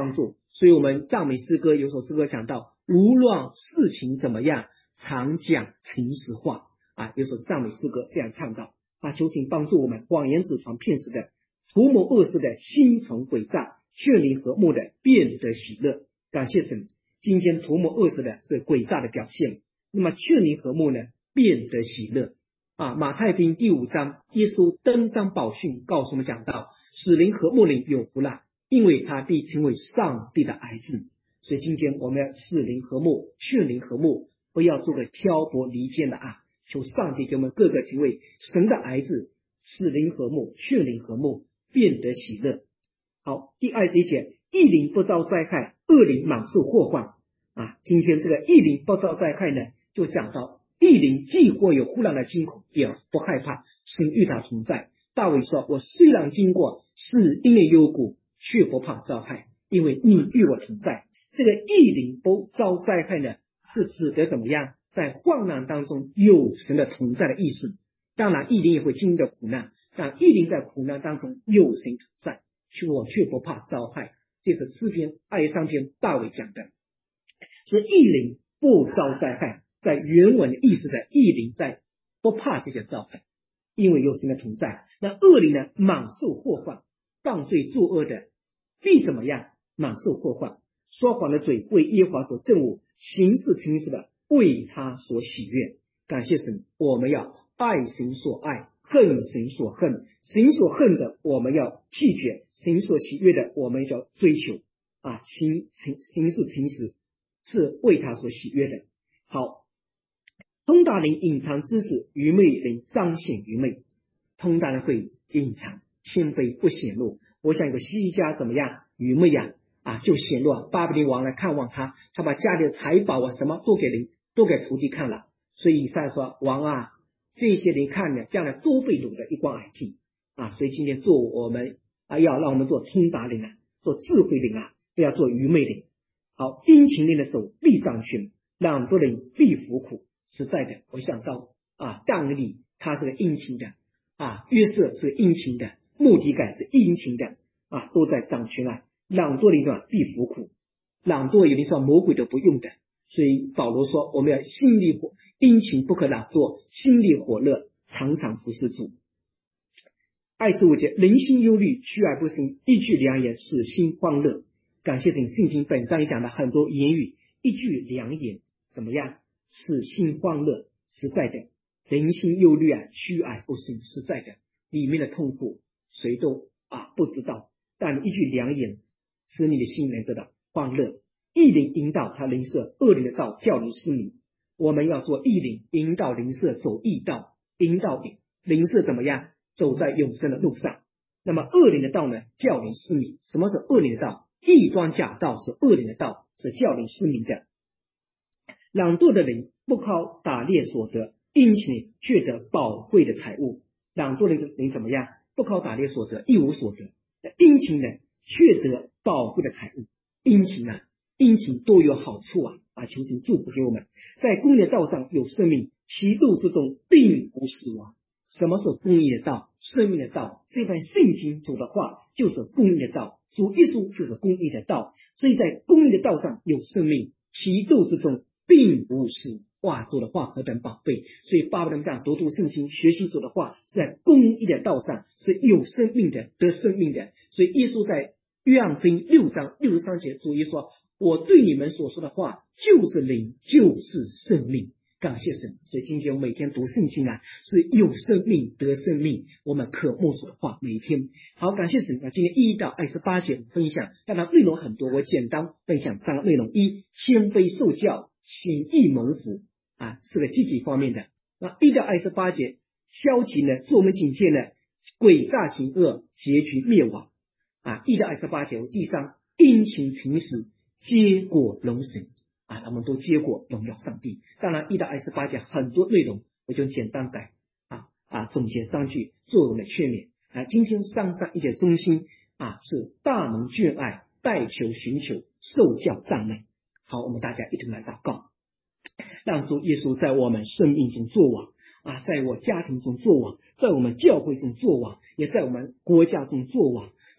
所以我们赞美诗歌有首诗歌讲到，无论事情怎么样，常讲诚实话啊。有首赞美诗歌这样唱到啊，求请帮助我们，谎言只传骗时的，图谋恶事的心存诡诈，劝离和睦的变得喜乐。感谢神，今天图谋恶事的是诡诈的表现，那么劝离和睦呢，变得喜乐啊。马太福音第五章，耶稣登山宝训告诉我们讲到，使灵和睦灵有福了，因为他必成为上帝的儿子。所以今天我们要使灵和睦，劝灵和睦，不要做个挑拨离间的啊！求上帝给我们各个成为神的儿子，使灵和睦，劝灵和睦，变得喜乐。好，第二十一节，一灵不遭灾害，恶灵满受祸患啊。今天这个一灵不遭灾害呢，就讲到一灵既或有忽然的惊恐，也不害怕，神与他同在。大卫说，我虽然经过死荫的幽谷，却不怕遭害，因为你与我同在。这个一灵不遭灾害呢，是指的怎么样，在患难当中有神的同在的意思。当然一灵也会经历的苦难，但一灵在苦难当中有神同在，我却不怕遭害。这是诗篇二十三篇大卫讲的。所以一灵不遭灾害，在原文的意思的一灵在不怕这些遭害，因为有神的同在。那恶灵呢，满受祸患，犯罪作恶的必怎么样？满受祸患。说谎的嘴为耶和华所憎恶，行事诚实的为他所喜悦。感谢神，我们要爱神所爱，恨神所恨，神所恨的我们要弃绝，神所喜悦的我们要追求啊，行行事诚实是为他所喜悦的。好，通达灵隐藏知识，愚昧灵彰显愚昧。通达灵会隐藏，谦卑不显露。我想有个西西家怎么样？愚昧呀、啊，啊，就显露啊。巴比伦王来看望他，他把家里的财宝啊什么都给灵，都给仇敌看了。所以以赛说，王啊，这些人看了，将来都被掳的一光而尽啊。所以今天做我们啊，要让我们做通达灵啊，做智慧灵啊，不要做愚昧灵。好，殷勤灵的手必掌权，懒惰灵必服苦。实在的，我想到啊，但以理他是个殷勤的啊，约瑟是个殷勤的，目的感是殷勤的啊，都在掌权啊。懒惰灵说必服苦，懒惰有的说魔鬼都不用的。所以保罗说，我们要心里火殷勤，不可懒惰，心里火热，常常服侍主。二十五节，人心忧虑，虚而不行，一句良言，使心欢乐。感谢神，圣经本章也讲了很多言语，一句良言怎么样？使心欢乐。实在的，人心忧虑啊，虚而不行，实在的，里面的痛苦谁都啊不知道，但一句良言使你的心能得到欢乐。义灵引导他灵舍，恶灵的道叫人失迷。我们要做义灵，引导灵舍走义道，引导灵舍怎么样？走在永生的路上。那么恶灵的道呢，叫人失迷。什么是恶灵的道？异端假道是恶灵的道，是叫人失迷的。懒惰的人不靠打猎所得，殷勤却得宝贵的财物。懒惰的人怎么样？不靠打猎所得，一无所得。殷勤呢，却得宝贵的财物。殷勤啊，殷勤都有好处啊！啊，求神祝福给我们，在公义的道上有生命，其路之中并无死亡。什么是公义的道？生命的道。这段圣经主的话就是公义的道，主耶稣就是公义的道。所以在公义的道上有生命，其路之中并无死。哇，主的话何等宝贝！所以巴不得这样读读圣经，学习主的话，是在公义的道上是有生命的，得生命的。所以耶稣在约翰福音六章六十三节，主耶稣说，我对你们所说的话就是灵，就是生命。感谢神。所以今天我每天读圣经啊，是有生命得生命，我们渴慕主的话每天。好，感谢神啊！今天一到二十八节分享，当然内容很多，我简单分享三个内容：一、谦卑受教，行义蒙福啊，是个积极方面的。那一到二十八节，消极呢，做我们警戒呢，诡诈行恶，结局灭亡啊。一到二十八节，第三，殷勤诚实，结果荣神啊，他们都结果荣耀上帝。当然，一到二十八节很多内容，我就简单改啊啊总结三句，作为我们的劝勉啊。今天三章一节中心啊是大蒙眷爱，代求寻求，受教赞美。好，我们大家一同来祷告，让主耶稣在我们生命中作王啊，在我家庭中作王，在我们教会中作王，也在我们国家中作王，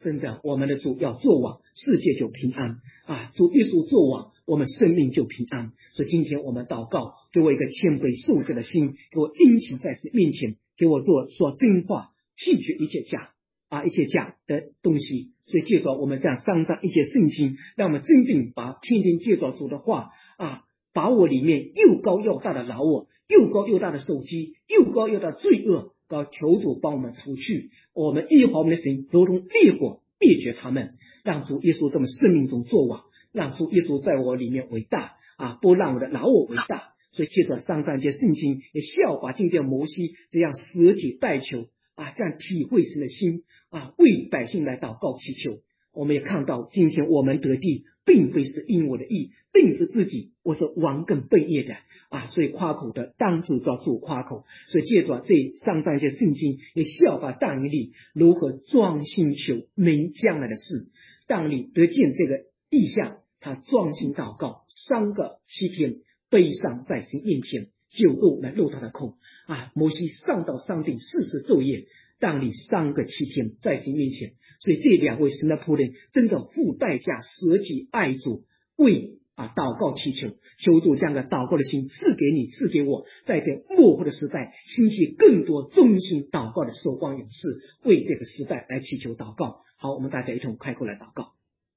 真的，我们的主要做王，世界就平安啊！主耶稣做王，我们生命就平安。所以今天我们祷告，给我一个谦卑受者的心，给我殷勤在神面前，给我做说真话，弃绝一切假啊，一切假的东西。所以借着我们这样上上一节圣经，让我们真正把天天借着主的话啊，把我里面又高又大的老我，又高又大的手机，又高又大的罪恶，高求主帮我们除去，我们耶和华我们的神如同烈火灭绝他们，让主耶稣这么生命中作王，让主耶稣在我里面为大啊，不让我的老我为大。所以借着上上节圣经，也效法今天摩西这样舍己代求啊，这样体会神的心啊，为百姓来祷告祈求。我们也看到今天我们得地，并非是因我的义，并是自己，我是顽梗悖业的啊，所以夸口的当自抓住夸口。所以借着这上上一些圣经，也效法但以理如何专心求明将来的事。但以理得见这个意象，他专心祷告三个七天，悲伤在神面前，酒肉来入他的口啊。摩西上到山顶四十昼夜，但以理三个七天在神面前。所以这两位神的仆人真的付代价舍己爱主，为啊祷告祈求，求主将个祷告的心赐给你，赐给我，在这末后的时代兴起更多忠心祷告的守望勇士，为这个时代来祈求祷告。好，我们大家一同开口来祷告。